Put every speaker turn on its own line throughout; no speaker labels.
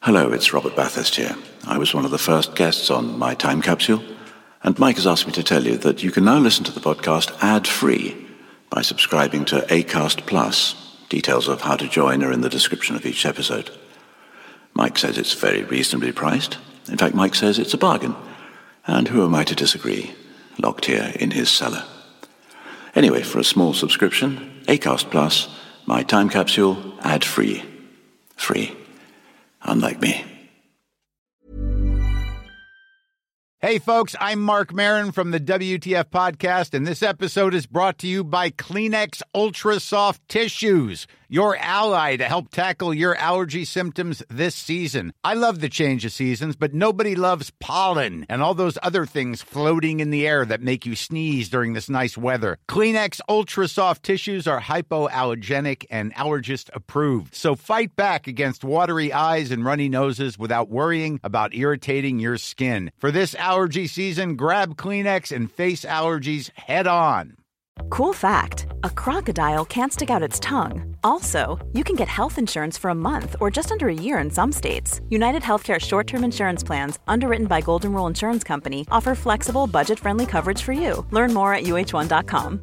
Hello, it's Robert Bathurst here. I was one of the first guests on My Time Capsule, and Mike has asked me to tell you that you can now listen to the podcast ad-free by subscribing to Acast Plus. Details of how to join are in the description of each episode. Mike says it's very reasonably priced. In fact, Mike says it's a bargain. And who am I to disagree? Locked here in his cellar. Anyway, for a small subscription, Acast Plus, My Time Capsule, ad-free. Free. Unlike me.
Hey folks, I'm Mark Maron from the WTF Podcast, and this episode is brought to you by Kleenex Ultra Soft Tissues, your ally to help tackle your allergy symptoms this season. I love the change of seasons, but nobody loves pollen and all those other things floating in the air that make you sneeze during this nice weather. Kleenex Ultra Soft Tissues are hypoallergenic and allergist approved, so fight back against watery eyes and runny noses without worrying about irritating your skin. For this allergy season, grab Kleenex and face allergies head on.
Cool fact, a crocodile can't stick out its tongue. Also, you can get health insurance for a month or just under a year in some states. United Healthcare short-term insurance plans, underwritten by Golden Rule Insurance Company, offer flexible, budget-friendly coverage for you. Learn more at uh1.com.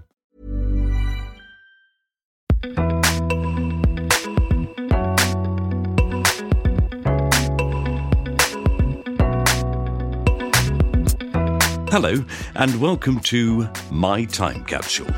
Hello, and welcome to My Time Capsule.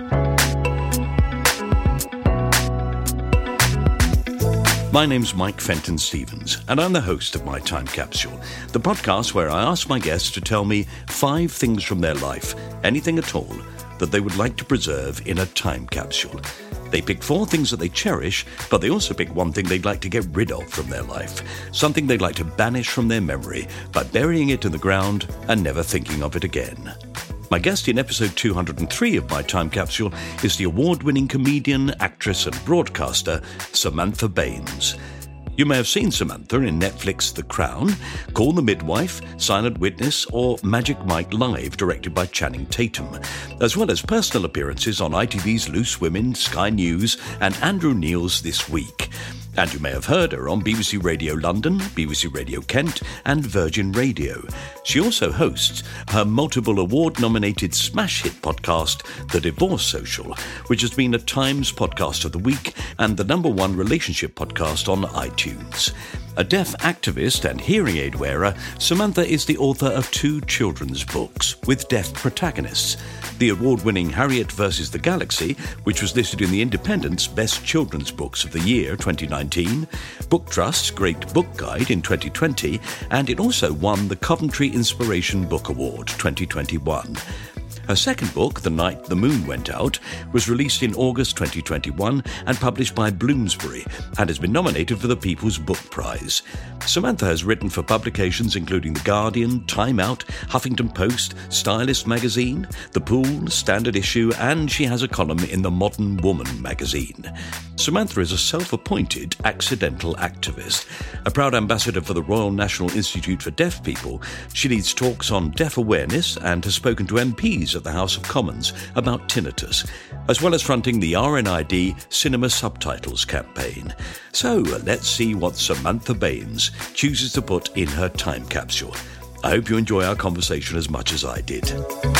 My name's Mike Fenton Stevens, and I'm the host of My Time Capsule, the podcast where I ask my guests to tell me 5 things from their life, anything at all, that they would like to preserve in a time capsule. They pick 4 things that they cherish, but they also pick 1 thing they'd like to get rid of from their life, something they'd like to banish from their memory by burying it in the ground and never thinking of it again. My guest in episode 203 of My Time Capsule is the award-winning comedian, actress and broadcaster, Samantha Baines. You may have seen Samantha in Netflix's The Crown, Call the Midwife, Silent Witness, or Magic Mike Live, directed by Channing Tatum, as well as personal appearances on ITV's Loose Women, Sky News, and Andrew Neil's This Week. And you may have heard her on BBC Radio London, BBC Radio Kent, and Virgin Radio. She also hosts her multiple award-nominated smash hit podcast, The Divorce Social, which has been a Times Podcast of the Week and the #1 relationship podcast on iTunes. A deaf activist and hearing aid wearer, Samantha is the author of 2 children's books with deaf protagonists. The award-winning Harriet vs. the Galaxy, which was listed in The Independent's Best Children's Books of the Year 2019, Book Trust's Great Book Guide in 2020, and it also won the Coventry Inspiration Book Award 2021. Her second book, The Night the Moon Went Out, was released in August 2021 and published by Bloomsbury and has been nominated for the People's Book Prize. Samantha has written for publications including The Guardian, Time Out, Huffington Post, Stylist magazine, The Pool, Standard Issue, and she has a column in The Modern Woman magazine. Samantha is a self-appointed accidental activist. A proud ambassador for the Royal National Institute for Deaf People, she leads talks on deaf awareness and has spoken to MPs at the House of Commons about tinnitus, as well as fronting the RNID Cinema Subtitles campaign. So let's see what Samantha Baines chooses to put in her time capsule. I hope you enjoy our conversation as much as I did.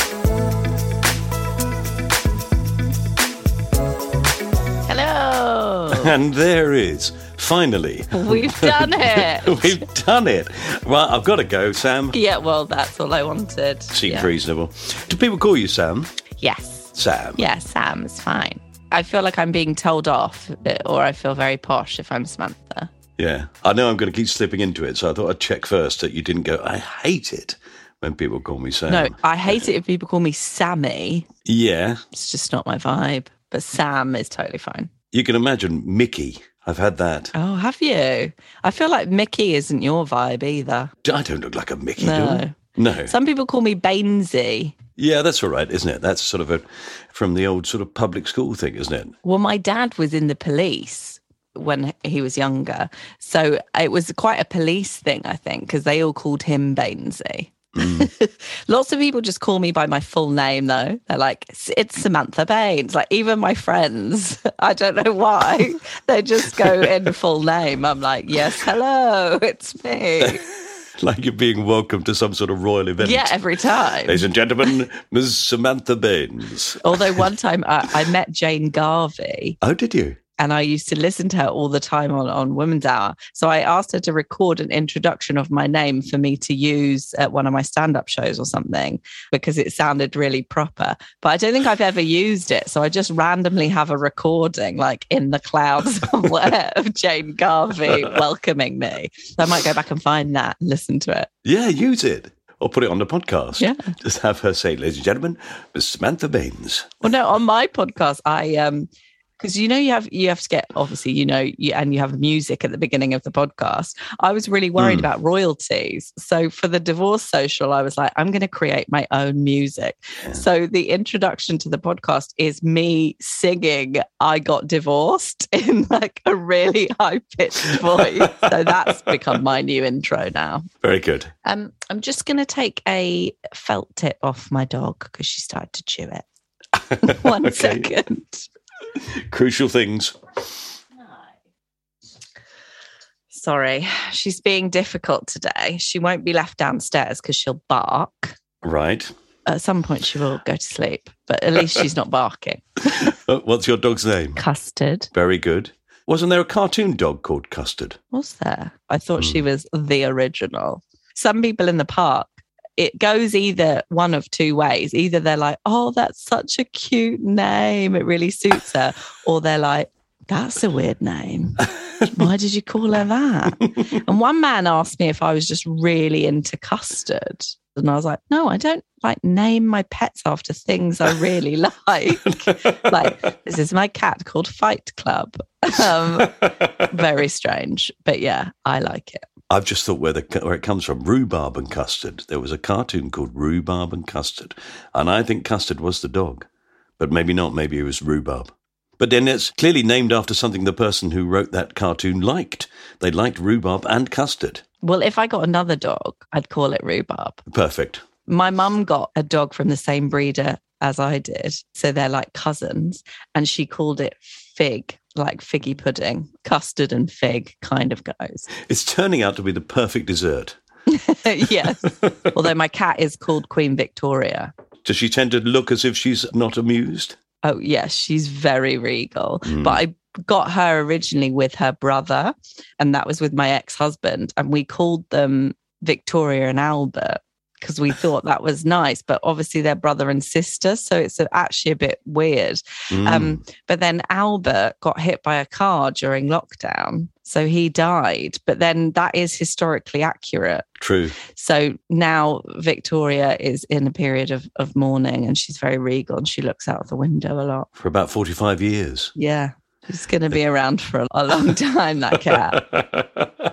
Hello!
And there is, finally.
We've done it!
We've done it! Well, I've got to go, Sam.
Yeah, well, that's all I wanted.
Seemed reasonable. Do people call you Sam?
Yes.
Sam?
Yeah, Sam is fine. I feel like I'm being told off, or I feel very posh if I'm Samantha.
Yeah. I know I'm going to keep slipping into it, so I thought I'd check first that you didn't go, I hate it when people call me Sam.
No, I hate it if people call me Sammy.
Yeah.
It's just not my vibe. But Sam is totally fine.
You can imagine Mickey. I've had that.
Oh, have you? I feel like Mickey isn't your vibe either.
I don't look like a Mickey, do
No.
I? No.
Some people call me Bainesy.
Yeah, that's all right, isn't it? That's sort of from the old sort of public school thing, isn't it?
Well, my dad was in the police when he was younger. So it was quite a police thing, I think, because they all called him Bainesy. Lots of people just call me by my full name, though. They're like, it's Samantha Baines. Like, even my friends, I don't know why, they just go in full name. I'm like, yes, hello, it's me.
Like you're being welcome to some sort of royal event.
Yeah, every time.
Ladies and gentlemen, Ms. Samantha Baines.
Although one time I met Jane Garvey.
Oh, did you?
And I used to listen to her all the time on Women's Hour. So I asked her to record an introduction of my name for me to use at one of my stand-up shows or something, because it sounded really proper. But I don't think I've ever used it. So I just randomly have a recording, like in the cloud somewhere, of Jane Garvey welcoming me. So I might go back and find that and listen to it.
Yeah, use it. Or put it on the podcast.
Yeah.
Just have her say, ladies and gentlemen, Ms. Samantha Baines.
Well, no, on my podcast, because you have to get, obviously, and you have music at the beginning of the podcast. I was really worried about royalties. So for the divorce social, I was like, I'm going to create my own music. Yeah. So the introduction to the podcast is me singing I Got Divorced in like a really high-pitched voice. So that's become my new intro now.
Very good.
I'm just going to take a felt tip off my dog because she started to chew it. One second.
Crucial things.
Sorry, she's being difficult today. She won't be left downstairs because she'll bark.
Right.
At some point she will go to sleep, but at least she's not barking.
What's your dog's name?
Custard.
Very good. Wasn't there a cartoon dog called Custard?
Was there? I thought she was the original. Some people in the park, it goes either one of two ways. Either they're like, oh, that's such a cute name, it really suits her. Or they're like, that's a weird name. Why did you call her that? And one man asked me if I was just really into custard. And I was like, no, I don't like name my pets after things I really like. Like, this is my cat called Fight Club. Very strange. But yeah, I like it.
I've just thought where it comes from, rhubarb and custard. There was a cartoon called Rhubarb and Custard, and I think Custard was the dog, but maybe not. Maybe it was rhubarb. But then it's clearly named after something the person who wrote that cartoon liked. They liked rhubarb and custard.
Well, if I got another dog, I'd call it Rhubarb.
Perfect.
My mum got a dog from the same breeder as I did, so they're like cousins, and she called it Fig. Like figgy pudding, custard and fig kind of goes.
It's turning out to be the perfect dessert.
Yes. Although my cat is called Queen Victoria.
Does she tend to look as if she's not amused?
Oh, yes. She's very regal. But I got her originally with her brother, and that was with my ex-husband. And we called them Victoria and Albert because we thought that was nice, but obviously they're brother and sister, so it's actually a bit weird. But then Albert got hit by a car during lockdown, so he died. But then that is historically accurate.
True.
So now Victoria is in a period of mourning, and she's very regal, and she looks out of the window a lot.
For about 45 years.
Yeah, she's going to be around for a long time, that cat.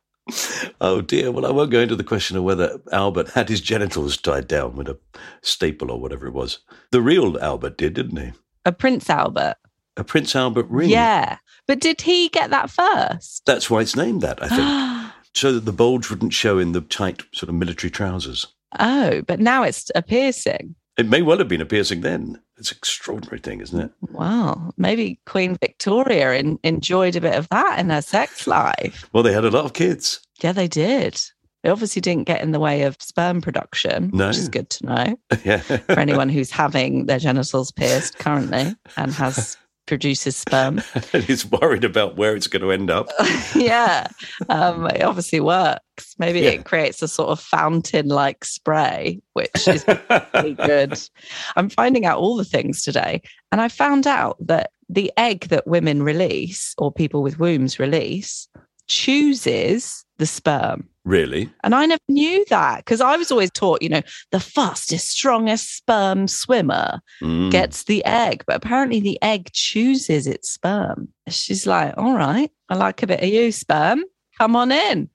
Oh dear. Well, I won't go into the question of whether Albert had his genitals tied down with a staple or whatever it was. The real Albert did, didn't he?
A Prince Albert.
A Prince Albert ring.
Yeah. But did he get that first?
That's why it's named that, I think. So that the bulge wouldn't show in the tight sort of military trousers.
Oh, but now it's a piercing.
It may well have been a piercing then. It's an extraordinary thing, isn't it?
Wow. Maybe Queen Victoria enjoyed a bit of that in her sex life.
Well, they had a lot of kids.
Yeah, they did. It obviously didn't get in the way of sperm production, which is good to know.
Yeah.
For anyone who's having their genitals pierced currently and produces sperm.
And is worried about where it's going to end up.
Yeah. It obviously works. Maybe it creates a sort of fountain-like spray, which is pretty good. I'm finding out all the things today. And I found out that the egg that women release, or people with wombs release, chooses the sperm.
Really?
And I never knew that, because I was always taught, the fastest, strongest sperm swimmer gets the egg. But apparently the egg chooses its sperm. She's like, all right, I like a bit of you, sperm. Come on in.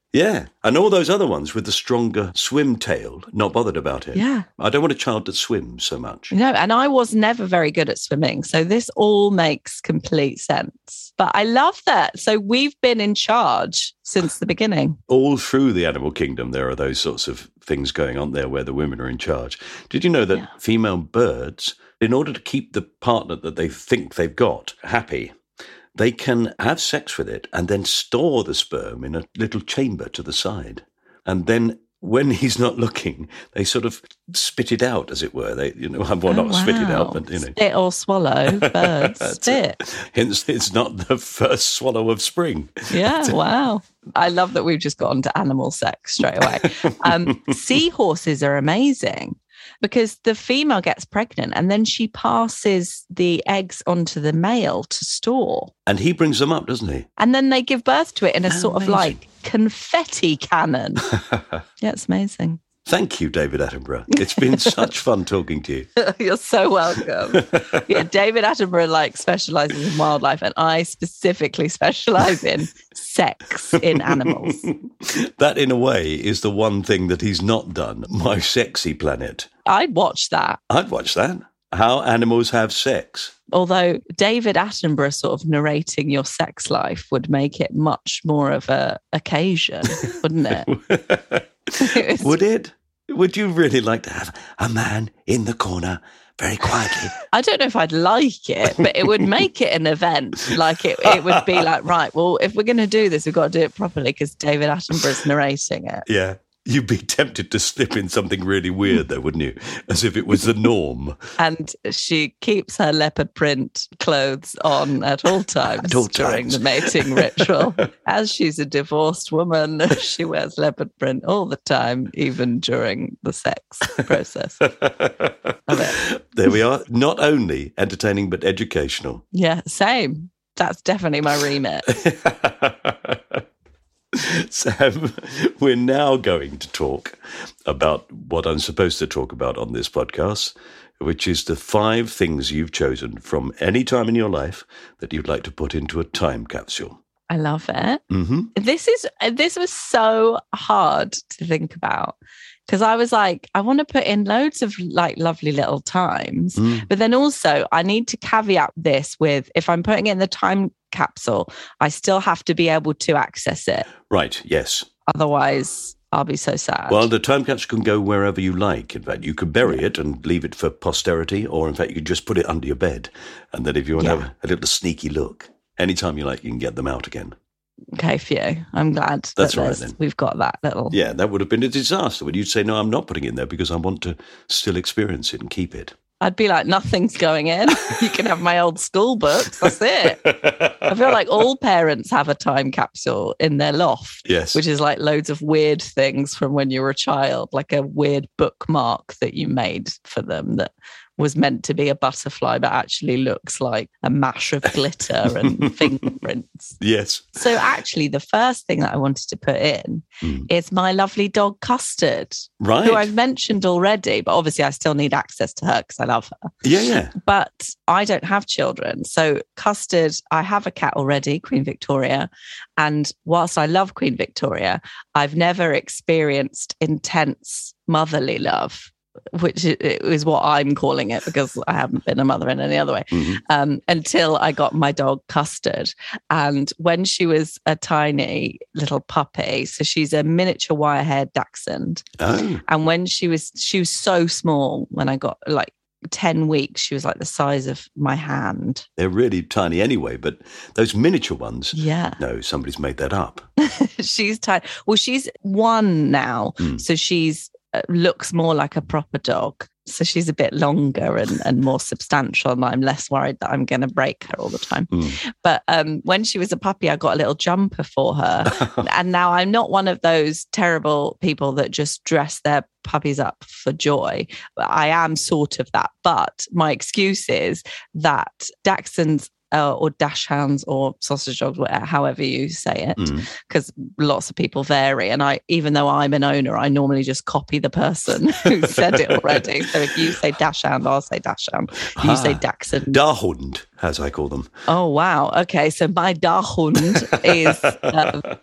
Yeah. And all those other ones with the stronger swim tail, not bothered about it.
Yeah.
I don't want a child that swims so much.
No, and I was never very good at swimming. So this all makes complete sense. But I love that. So we've been in charge since the beginning.
All through the animal kingdom, there are those sorts of things going on there where the women are in charge. Did you know that female birds, in order to keep the partner that they think they've got happy, they can have sex with it and then store the sperm in a little chamber to the side. And then when he's not looking, they sort of spit it out, as it were. They, not spit it out, but,
Spit or swallow, birds, spit.
Hence, it's not the first swallow of spring.
Yeah, wow. I love that we've just got onto animal sex straight away. Seahorses are amazing because the female gets pregnant and then she passes the eggs onto the male to store.
And he brings them up, doesn't he?
And then they give birth to it in a sort of
Amazing.
like confetti cannon. Yeah, it's amazing.
Thank you, David Attenborough. It's been such fun talking to you.
You're so welcome. Yeah, David Attenborough specializes in wildlife, and I specifically specialize in sex in animals.
That, in a way, is the one thing that he's not done. My Sexy Planet.
I'd watch that.
I'd watch that. How animals have sex.
Although David Attenborough sort of narrating your sex life would make it much more of a occasion, wouldn't it?
Would it? Would you really like to have a man in the corner very quietly?
I don't know if I'd like it, but it would make it an event. Like it would be like, right, well, if we're going to do this, we've got to do it properly because David Attenborough's narrating it.
Yeah. You'd be tempted to slip in something really weird, though, wouldn't you? As if it was the norm.
And she keeps her leopard print clothes on at all times, during the mating ritual. As she's a divorced woman, she wears leopard print all the time, even during the sex process.
There we are. Not only entertaining, but educational.
Yeah, same. That's definitely my remit.
Sam, we're now going to talk about what I'm supposed to talk about on this podcast, which is the 5 things you've chosen from any time in your life that you'd like to put into a time capsule.
I love it.
Mm-hmm.
This was so hard to think about because I was like, I want to put in loads of like lovely little times, but then also I need to caveat this with if I'm putting it in the time capsule, I still have to be able to access it.
Right, yes.
Otherwise, I'll be so sad.
Well, the time capsule can go wherever you like. In fact, you could bury it and leave it for posterity, or in fact, you could just put it under your bed. And then if you want to have a little sneaky look, anytime you like, you can get them out again.
Okay, phew. I'm glad
that's right, then.
We've got that little...
Yeah, that would have been a disaster when you'd say, no, I'm not putting it in there because I want to still experience it and keep it.
I'd be like, nothing's going in. You can have my old school books. That's it. I feel like all parents have a time capsule in their loft.
Yes.
Which is like loads of weird things from when you were a child, like a weird bookmark that you made for them that was meant to be a butterfly, but actually looks like a mash of glitter and fingerprints.
Yes.
So actually, the first thing that I wanted to put in is my lovely dog Custard,
right?
Who I've mentioned already, but obviously I still need access to her because I love her.
Yeah.
But I don't have children. So Custard, I have a cat already, Queen Victoria. And whilst I love Queen Victoria, I've never experienced intense motherly love, which is what I'm calling it because I haven't been a mother in any other way, until I got my dog Custard. And when she was a tiny little puppy, so she's a miniature wire-haired dachshund.
Oh.
And when she was so small, when I got like 10 weeks, she was like the size of my hand.
They're really tiny anyway, but those miniature ones,
yeah.
No, somebody's made that up.
She's tiny. Well, she's 1 now, so she's looks more like a proper dog. So she's a bit longer and more substantial, and I'm less worried that I'm going to break her all the time. But when she was a puppy, I got a little jumper for her. And now I'm not one of those terrible people that just dress their puppies up for joy. I am sort of that. But my excuse is that dachshunds or dachshunds or sausage dogs, however you say it, because lots of people vary. And even though I'm an owner, I normally just copy the person who said it already. So if you say dachshund, I'll say dachshund. You say dachshund.
Dachshund, as I call them.
Oh, wow. Okay. So my dachshund is...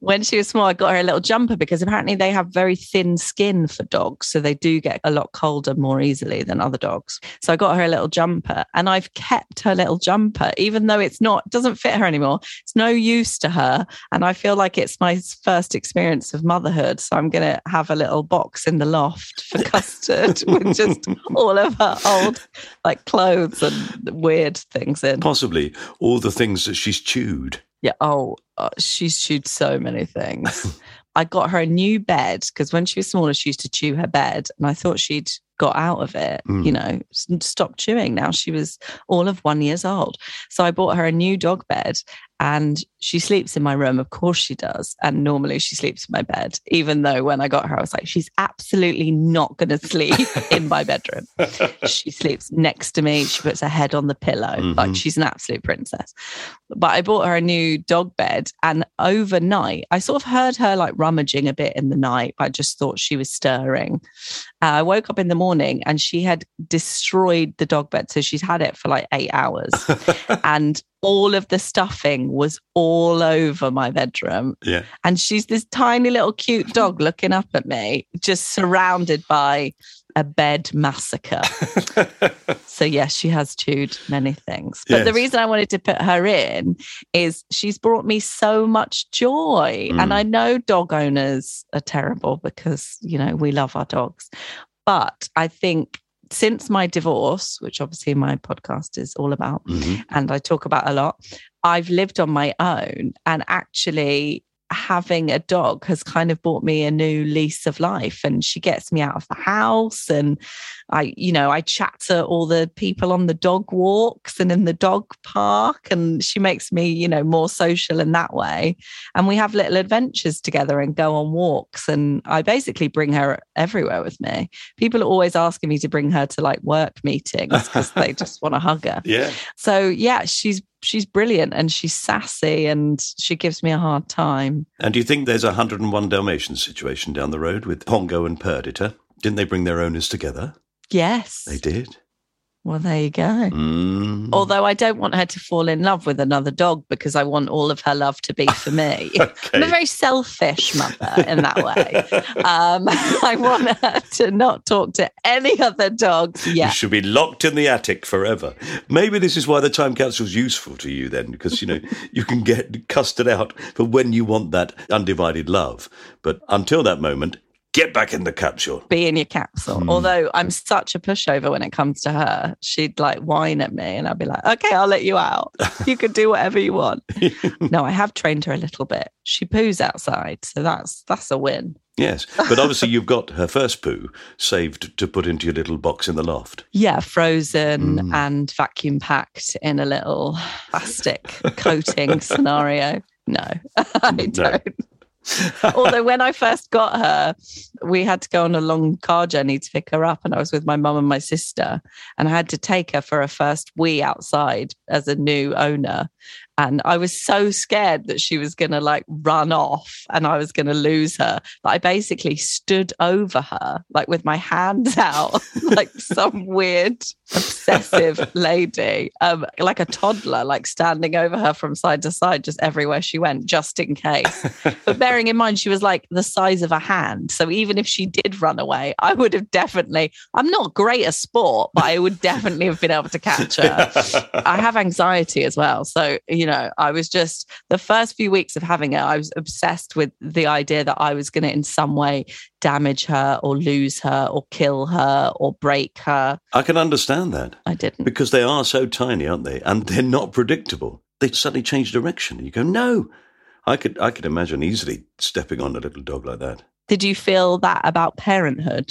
When she was small, I got her a little jumper because apparently they have very thin skin for dogs. So they do get a lot colder more easily than other dogs. So I got her a little jumper and I've kept her little jumper, even though it doesn't fit her anymore. It's no use to her. And I feel like it's my first experience of motherhood. So I'm going to have a little box in the loft for Custard with just all of her old like clothes and weird things in.
Possibly all the things that she's chewed.
Yeah. She's chewed so many things. I got her a new bed because when she was smaller, she used to chew her bed. And I thought she'd got out of it, stopped chewing. Now she was all of 1 year old. So I bought her a new dog bed and she sleeps in my room. Of course she does. And normally she sleeps in my bed, even though when I got her, I was like, she's absolutely not going to sleep in my bedroom. She sleeps next to me. She puts her head on the pillow. Like she's an absolute princess. But I bought her a new dog bed and overnight, I sort of heard her like rummaging a bit in the night. I just thought she was stirring. I woke up in the morning and she had destroyed the dog bed. So she's had it for like 8 hours and all of the stuffing was all over my bedroom.
Yeah.
And she's this tiny little cute dog looking up at me, just surrounded by a bed massacre. So yes, she has chewed many things. But the reason I wanted to put her in is she's brought me so much joy. And I know dog owners are terrible because, we love our dogs. But I think since my divorce, which obviously my podcast is all about, and I talk about a lot, I've lived on my own, and actually having a dog has kind of brought me a new lease of life. And she gets me out of the house, and I chat to all the people on the dog walks and in the dog park, and she makes me, more social in that way. And we have little adventures together and go on walks. And I basically bring her everywhere with me. People are always asking me to bring her to like work meetings because they just want to hug her.
Yeah.
So yeah, she's brilliant and she's sassy and she gives me a hard time.
And do you think there's a 101 Dalmatians situation down the road with Pongo and Perdita? Didn't they bring their owners together?
Yes.
They did.
Well, there you go. Although I don't want her to fall in love with another dog because I want all of her love to be for me.
Okay.
I'm a very selfish mother in that way. I want her to not talk to any other dogs yet.
You should be locked in the attic forever. Maybe this is why the time capsule's useful to you then, because, you can get Custard out for when you want that undivided love. But until that moment, get back in the capsule.
Be in your capsule. Although I'm such a pushover when it comes to her. She'd like whine at me and I'd be like, okay, I'll let you out. You can do whatever you want. No, I have trained her a little bit. She poos outside. So that's a win.
Yes, but obviously you've got her first poo saved to put into your little box in the loft.
Yeah, frozen and vacuum packed in a little plastic coating scenario. No, I don't. Although when I first got her, we had to go on a long car journey to pick her up, and I was with my mum and my sister, and I had to take her for a first wee outside as a new owner. And I was so scared that she was going to like run off and I was going to lose her. But I basically stood over her, like with my hands out, like some weird obsessive lady, like a toddler, like standing over her from side to side, just everywhere she went, just in case. But bearing in mind, she was like the size of a hand. So even if she did run away, I would have definitely, I'm not great at sport, but I would definitely have been able to catch her. I have anxiety as well. So, I was just, the first few weeks of having her, I was obsessed with the idea that I was going to in some way damage her or lose her or kill her or break her.
I can understand that.
I didn't.
Because they are so tiny, aren't they? And they're not predictable. They suddenly change direction. And you go, no. I could imagine easily stepping on a little dog like that.
Did you feel that about parenthood?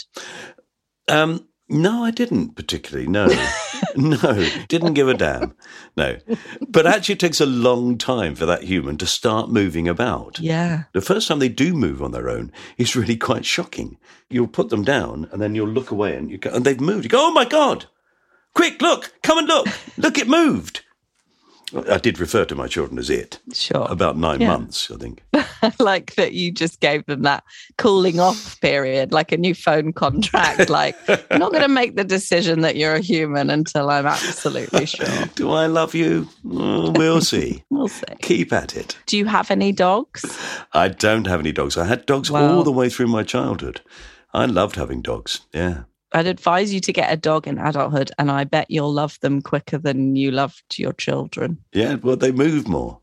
No, I didn't particularly. No, didn't give a damn. No, but actually it takes a long time for that human to start moving about.
Yeah.
The first time they do move on their own is really quite shocking. You'll put them down and then you'll look away and and they've moved. You go, oh my God, quick, look, come and look, it moved. I did refer to my children as it.
Sure.
About 9 months, I think.
Like that you just gave them that cooling off period, like a new phone contract. Like, I'm not going to make the decision that you're a human until I'm absolutely sure.
Do I love you? We'll see.
We'll see.
Keep at it.
Do you have any dogs?
I don't have any dogs. I had dogs all the way through my childhood. I loved having dogs, yeah.
I'd advise you to get a dog in adulthood, and I bet you'll love them quicker than you loved your children.
Yeah, well, they move more.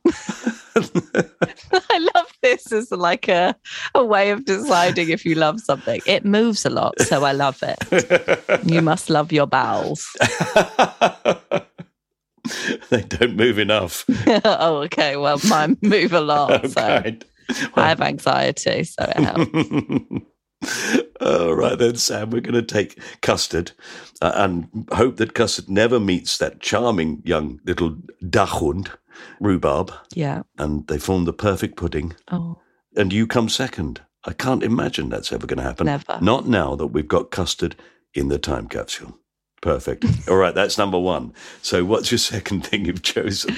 I love this as like a way of deciding if you love something. It moves a lot, so I love it. You must love your bowels.
They don't move enough.
Oh, okay. Well, mine move a lot.
Okay.
So I have anxiety, so it helps.
All right then, Sam, we're going to take Custard and hope that Custard never meets that charming young little Dachshund, Rhubarb.
Yeah.
And they form the perfect pudding.
Oh.
And you come second. I can't imagine that's ever going to happen.
Never.
Not now that we've got Custard in the time capsule. Perfect. All right, that's number one. So what's your second thing you've chosen?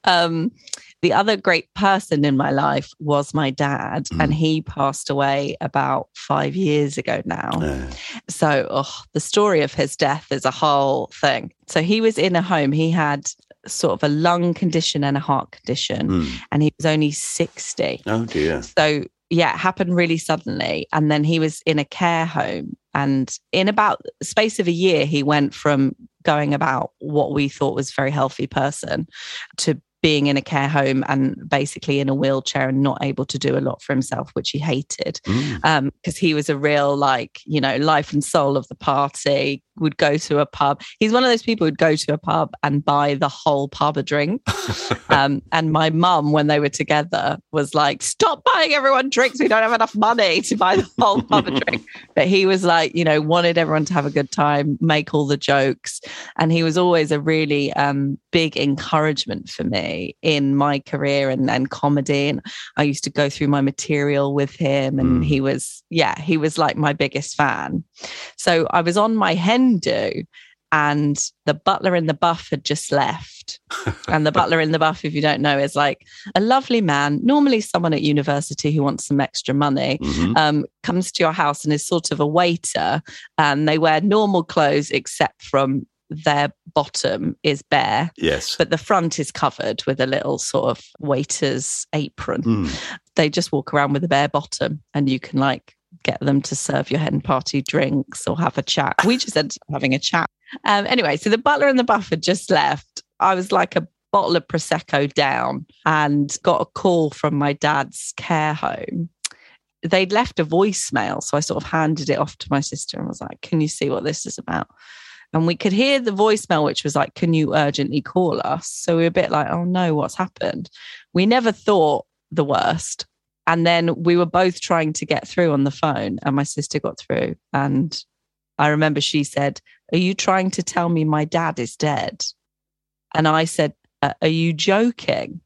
The other great person in my life was my dad, and he passed away about 5 years ago now. So the story of his death is a whole thing. So he was in a home. He had sort of a lung condition and a heart condition, and he was only 60.
Oh, dear.
So, yeah, it happened really suddenly. And then he was in a care home. And in about the space of a year, he went from going about what we thought was a very healthy person to being in a care home and basically in a wheelchair and not able to do a lot for himself, which he hated. Because he was a real, like, you know, life and soul of the party, would go to a pub. He's one of those people who'd go to a pub and buy the whole pub a drink. And my mum, when they were together, was like, stop buying everyone drinks. We don't have enough money to buy the whole pub a drink. But he was like, you know, wanted everyone to have a good time, make all the jokes. And he was always a really big encouragement for me in my career and comedy. And I used to go through my material with him, and he was like my biggest fan. So I was on my hen do, and the butler in the buff had just left. And the butler in the buff, if you don't know, is like a lovely man, normally someone at university who wants some extra money, comes to your house and is sort of a waiter, and they wear normal clothes except from their bottom is bare.
Yes.
But the front is covered with a little sort of waiter's apron. They just walk around with a bare bottom, and you can like get them to serve your hen party drinks or have a chat. We just ended up having a chat. Anyway, so the butler and the buff had just left. I was like a bottle of Prosecco down and got a call from my dad's care home. They'd left a voicemail, so I sort of handed it off to my sister and was like, can you see what this is about? And we could hear the voicemail, which was like, can you urgently call us? So we were a bit like, oh no, what's happened? We never thought the worst. And then we were both trying to get through on the phone, and my sister got through. And I remember she said, are you trying to tell me my dad is dead? And I said, are you joking?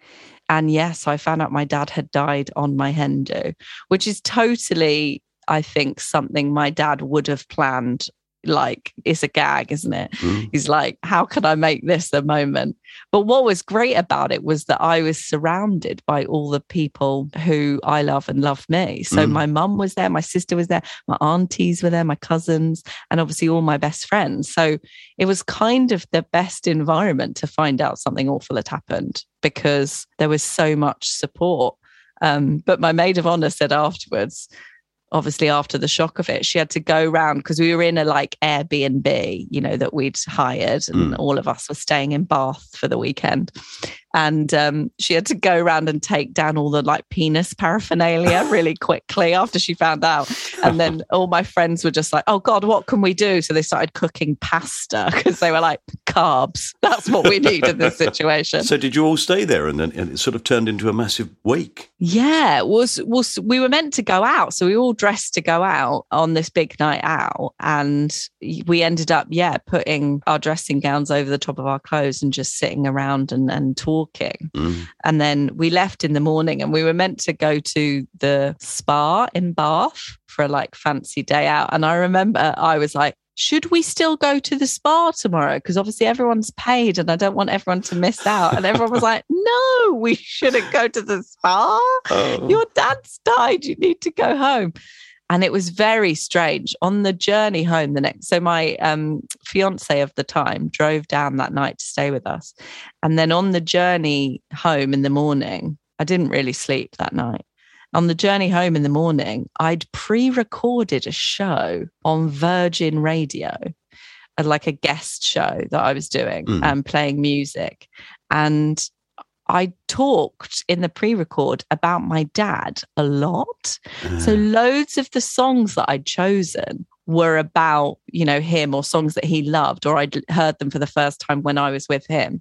And yes, I found out my dad had died on my hen do, which is totally, I think, something my dad would have planned. Like, it's a gag, isn't it? He's like, how can I make this a moment? But what was great about it was that I was surrounded by all the people who I love and love me. So my mum was there, my sister was there, my aunties were there, my cousins, and obviously all my best friends. So it was kind of the best environment to find out something awful had happened, because there was so much support. But my maid of honor said afterwards, obviously after the shock of it, she had to go round, because we were in a like Airbnb, you know, that we'd hired, and all of us were staying in Bath for the weekend. And she had to go around and take down all the like penis paraphernalia really quickly after she found out. And then all my friends were just like, oh God, what can we do? So they started cooking pasta, because they were like, carbs, that's what we need in this situation.
So did you all stay there, and then it sort of turned into a massive wake?
Yeah, we were meant to go out. So we all dressed to go out on this big night out. And we ended up, putting our dressing gowns over the top of our clothes and just sitting around and talking. And then we left in the morning, and we were meant to go to the spa in Bath for a like fancy day out. And I remember I was like, should we still go to the spa tomorrow? Because obviously everyone's paid and I don't want everyone to miss out. And everyone was like, no, we shouldn't go to the spa. Oh. Your dad's died. You need to go home. And it was very strange. On the journey home so my fiance of the time drove down that night to stay with us. And then on the journey home in the morning, I didn't really sleep that night. On the journey home in the morning, I'd pre-recorded a show on Virgin Radio, like a guest show that I was doing, playing music. And I talked in the pre-record about my dad a lot. So loads of the songs that I'd chosen were about, him, or songs that he loved, or I'd heard them for the first time when I was with him.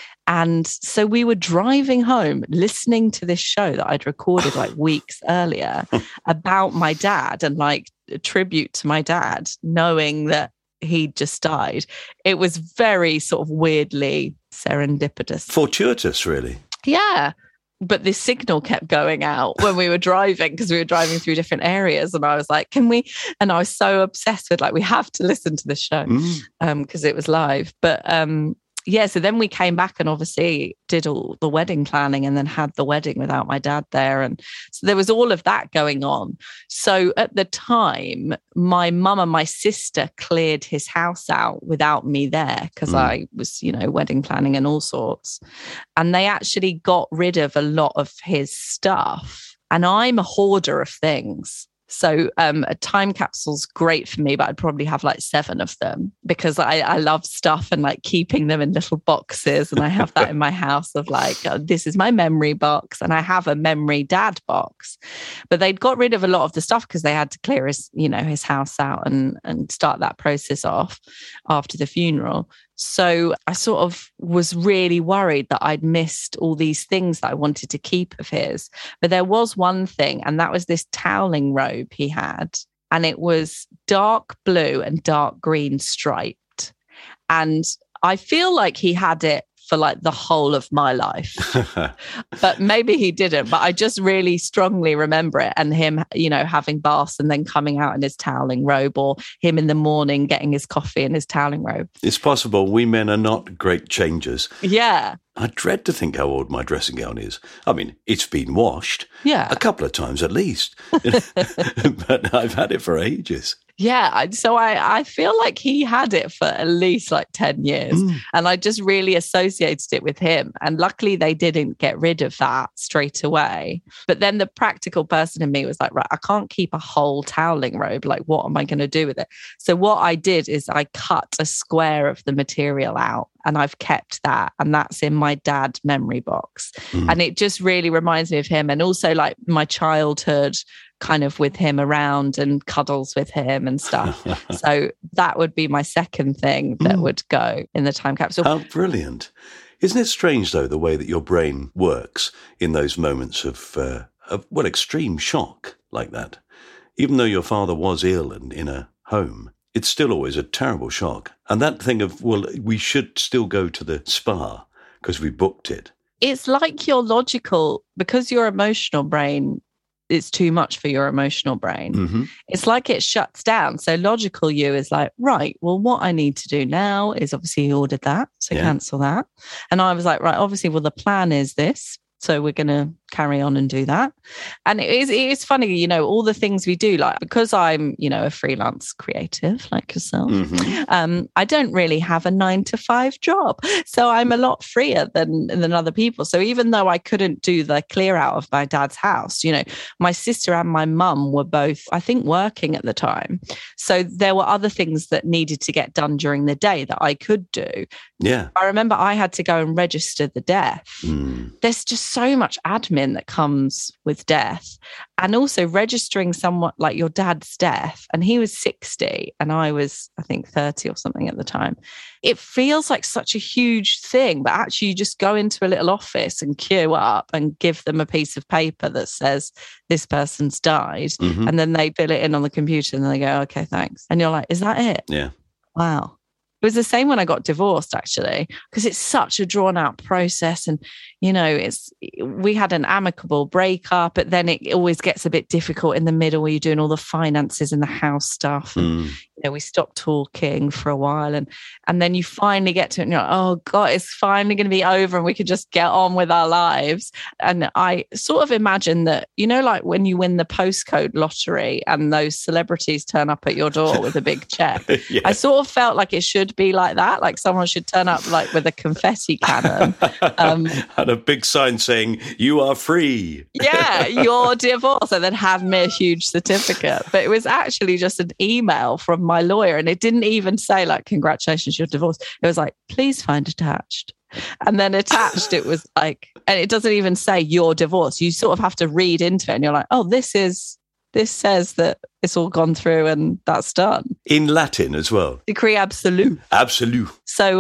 And so we were driving home listening to this show that I'd recorded like weeks earlier about my dad, and like a tribute to my dad, knowing that he just died. It was very sort of weirdly serendipitous.
Fortuitous, really.
Yeah. But this signal kept going out when we were driving, because we were driving through different areas. And I was like, can we? And I was so obsessed with, like, we have to listen to the show because it was live. But yeah, so then we came back and obviously did all the wedding planning, and then had the wedding without my dad there. And so there was all of that going on. So at the time, my mum and my sister cleared his house out without me there, because I was, wedding planning and all sorts. And they actually got rid of a lot of his stuff. And I'm a hoarder of things. So a time capsule's great for me, but I'd probably have like 7 of them, because I love stuff and like keeping them in little boxes. And I have that in my house of like, this is my memory box, and I have a memory dad box. But they'd got rid of a lot of the stuff because they had to clear his, his house out and start that process off after the funeral. So I sort of was really worried that I'd missed all these things that I wanted to keep of his. But there was one thing, and that was this toweling robe he had. And it was dark blue and dark green striped. And I feel like he had it for like the whole of my life, but maybe he didn't. But I just really strongly remember it, and him, having baths and then coming out in his toweling robe, or him in the morning getting his coffee in his toweling robe.
It's possible we men are not great changers.
Yeah.
I dread to think how old my dressing gown is. I mean, it's been washed a couple of times at least, but I've had it for ages.
Yeah, so I feel like he had it for at least like 10 years. And I just really associated it with him. And luckily they didn't get rid of that straight away. But then the practical person in me was like, right, I can't keep a whole toweling robe. Like, what am I going to do with it? So what I did is I cut a square of the material out, and I've kept that. And that's in my dad memory box. And it just really reminds me of him. And also like my childhood, kind of with him around and cuddles with him and stuff. So that would be my second thing that would go in the time capsule.
How brilliant. Isn't it strange, though, the way that your brain works in those moments of extreme shock like that? Even though your father was ill and in a home, it's still always a terrible shock. And that thing of, well, we should still go to the spa because we booked it.
It's like your logical, because your emotional brain, it's too much for your emotional brain. It's like it shuts down. So logical you is like, right, well, what I need to do now is obviously ordered that, so cancel that. And I was like, right, obviously, well, the plan is this. So we're going to carry on and do that. And it is funny, all the things we do, like, because I'm, a freelance creative like yourself, I don't really have a 9-to-5 job. So I'm a lot freer than other people. So even though I couldn't do the clear out of my dad's house, my sister and my mum were both, I think, working at the time. So there were other things that needed to get done during the day that I could do.
Yeah.
I remember I had to go and register the death. There's just so much admin that comes with death, and also registering someone like your dad's death. And he was 60 and I was, I think, 30 or something at the time. It feels like such a huge thing, but actually you just go into a little office and queue up and give them a piece of paper that says this person's died. And then they fill it in on the computer and they go, okay, thanks. And you're like, is that it?
Yeah.
Wow. It was the same when I got divorced, actually, because it's such a drawn out process. And, we had an amicable breakup, but then it always gets a bit difficult in the middle where you're doing all the finances and the house stuff. And, we stopped talking for a while. And then you finally get to it and you're like, oh God, it's finally going to be over and we can just get on with our lives. And I sort of imagine that, like when you win the postcode lottery and those celebrities turn up at your door with a big check, yeah. I sort of felt like it should be like that. Like someone should turn up like with a confetti cannon.
And a big sign saying, you are free.
Yeah, you're divorced. And then hand me a huge certificate. But it was actually just an email from my lawyer. And it didn't even say like, congratulations, you're divorced. It was like, please find attached. And then attached, it was like, and it doesn't even say you're divorced. You sort of have to read into it and you're like, oh, this says that it's all gone through and that's done.
In Latin as well.
Decree absolute.
Absolute.
So,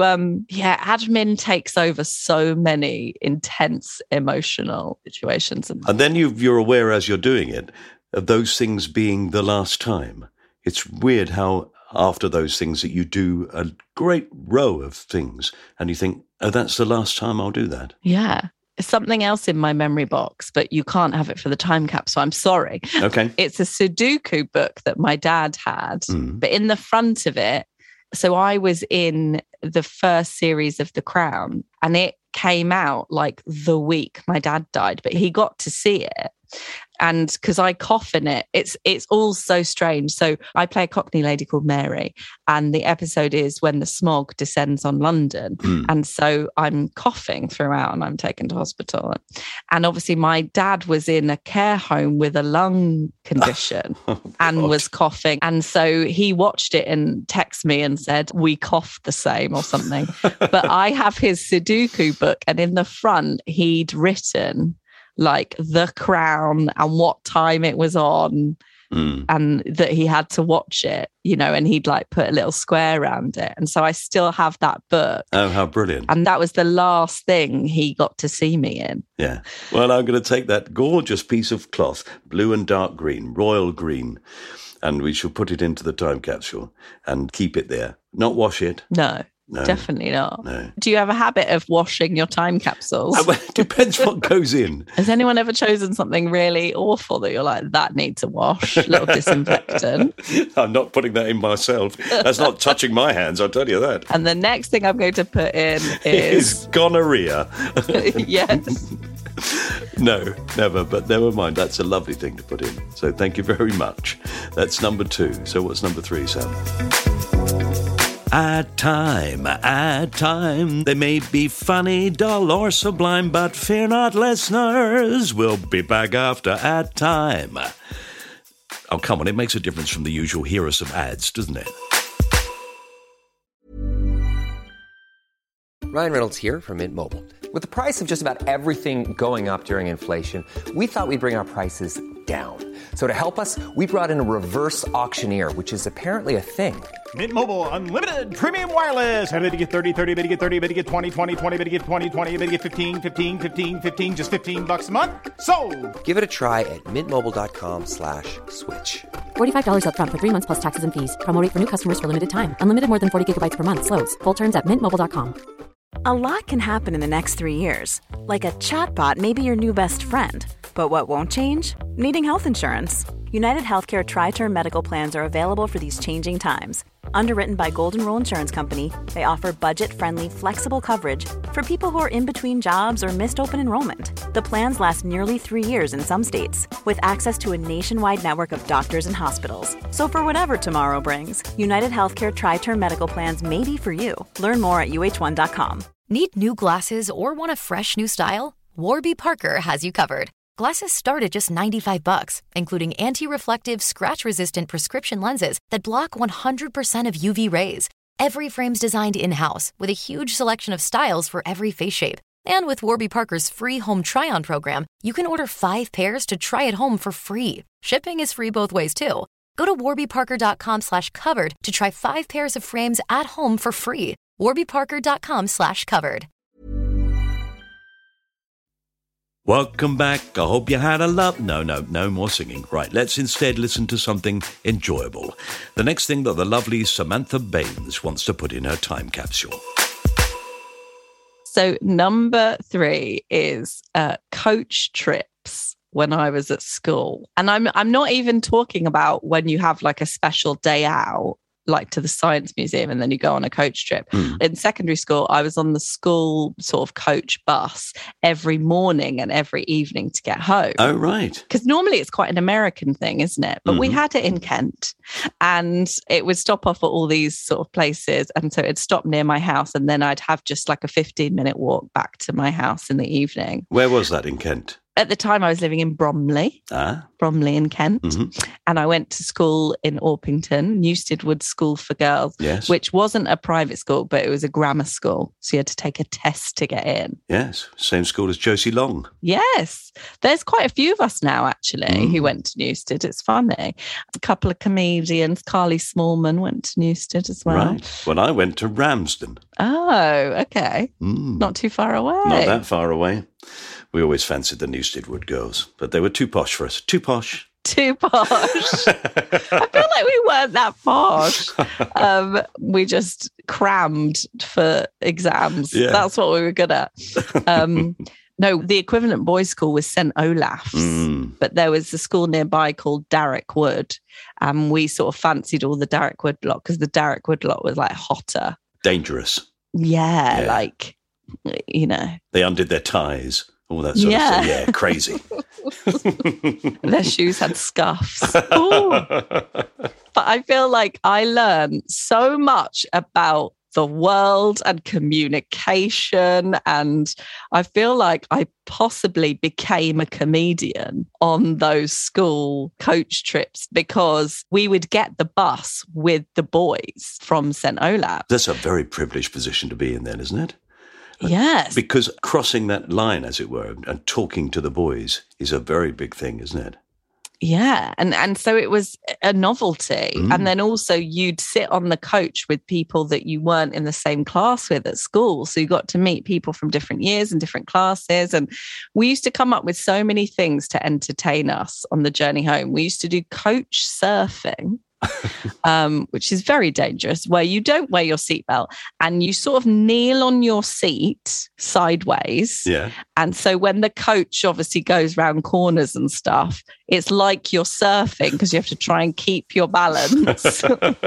admin takes over so many intense emotional situations.
And then you're aware as you're doing it of those things being the last time. It's weird how after those things that you do a great row of things and you think, oh, that's the last time I'll do that.
Yeah. Something else in my memory box, but you can't have it for the time capsule. I'm sorry.
Okay.
It's a Sudoku book that my dad had, but in the front of it, so I was in the first series of The Crown and it came out like the week my dad died, but he got to see it. And because I cough in it, it's all so strange. So I play a Cockney lady called Mary, and the episode is when the smog descends on London. And so I'm coughing throughout and I'm taken to hospital. And obviously my dad was in a care home with a lung condition and was coughing. And so he watched it and texted me and said, we coughed the same or something. But I have his Sudoku book, and in the front he'd written like The Crown and what time it was on and that he had to watch it, and he'd like put a little square around it. And so I still have that book.
Oh, how brilliant.
And that was the last thing he got to see me in.
Yeah. Well, I'm going to take that gorgeous piece of cloth, blue and dark green, royal green, and we shall put it into the time capsule and keep it there. Not wash it.
No, definitely not.
No.
Do you have a habit of washing your time capsules?
It depends what goes in.
Has anyone ever chosen something really awful that you're like, that needs a wash? A little disinfectant.
I'm not putting that in myself. That's not touching my hands, I'll tell you that.
And the next thing I'm going to put in is
gonorrhea.
Yes.
No, never, but never mind. That's a lovely thing to put in. So thank you very much. That's number 2. So what's number 3, Sam? Ad time, they may be funny, dull, or sublime, but fear not, listeners, we'll be back after ad time. Oh, come on, it makes a difference from the usual hear us some ads, doesn't it?
Ryan Reynolds here from Mint Mobile. With the price of just about everything going up during inflation, we thought we'd bring our prices down. So to help us, we brought in a reverse auctioneer, which is apparently a thing.
Mint Mobile Unlimited Premium Wireless. How to get 30, 30, bit to get 30, bit to get 20, 20, 20, bit to get 20, 20, bit to get 15, 15, 15, 15, just $15 a month? Sold!
Give it a try at mintmobile.com/switch.
$45 up front for 3 months plus taxes and fees. Promo rate for new customers for limited time. Unlimited more than 40 gigabytes per month. Slows full terms at mintmobile.com.
A lot can happen in the next 3 years. Like a chatbot may be your new best friend. But what won't change? Needing health insurance. United Healthcare Tri-Term Medical Plans are available for these changing times. Underwritten by Golden Rule Insurance Company, they offer budget-friendly, flexible coverage for people who are in between jobs or missed open enrollment. The plans last nearly 3 years in some states, with access to a nationwide network of doctors and hospitals. So for whatever tomorrow brings, United Healthcare Tri-Term Medical Plans may be for you. Learn more at uh1.com.
Need new glasses or want a fresh new style? Warby Parker has you covered. Glasses start at just $95, including anti-reflective, scratch-resistant prescription lenses that block 100% of UV rays. Every frame's designed in-house with a huge selection of styles for every face shape. And with Warby Parker's free home try-on program, you can order 5 pairs to try at home for free. Shipping is free both ways, too. Go to warbyparker.com/covered to try 5 pairs of frames at home for free. warbyparker.com/covered.
Welcome back. I hope you had a love. No more singing. Right, let's instead listen to something enjoyable. The next thing that the lovely Samantha Baines wants to put in her time capsule.
So number 3 is coach trips when I was at school. And I'm not even talking about when you have like a special day out, like to the Science Museum, and then you go on a coach trip. In secondary school, I was on the school sort of coach bus every morning and every evening to get home.
Oh, right.
Because normally it's quite an American thing, isn't it? But we had it in Kent, and it would stop off at all these sort of places. And so it'd stop near my house, and then I'd have just like a 15-minute walk back to my house in the evening.
Where was that in Kent?
At the time, I was living in Bromley in Kent. And I went to school in Orpington, Newstead Wood School for Girls, which wasn't a private school, but it was a grammar school. So you had to take a test to get in.
Yes, same school as Josie Long.
Yes. There's quite a few of us now, actually, who went to Newstead. It's funny. A couple of comedians, Carly Smallman went to Newstead as well.
Right. Well, I went to Ramsden.
Oh, okay. Not too far away.
Not that far away. We always fancied the Newstead Wood girls, but they were too posh for us. Too posh. Too posh.
I feel like we weren't that posh. We just crammed for exams. Yeah. That's what we were good at. No, the equivalent boys' school was St. Olaf's, but there was a school nearby called Darwick Wood, and we sort of fancied all the Darwick Wood lot because the Darwick Wood lot was like hotter.
Dangerous.
Yeah, like, you know.
They undid their ties. All that sort of stuff. Yeah, crazy.
Their shoes had scuffs. But I feel like I learned so much about the world and communication. And I feel like I possibly became a comedian on those school coach trips because we would get the bus with the boys from St. Olaf.
That's a very privileged position to be in then, isn't it?
Yes.
Because crossing that line, as it were, and talking to the boys is a very big thing, isn't it?
Yeah. And so it was a novelty. And then also you'd sit on the coach with people that you weren't in the same class with at school. So you got to meet people from different years and different classes. And we used to come up with so many things to entertain us on the journey home. We used to do coach surfing. Which is very dangerous, where you don't wear your seatbelt and you sort of kneel on your seat sideways.
Yeah.
And so when the coach obviously goes round corners and stuff, it's like you're surfing because you have to try and keep your balance.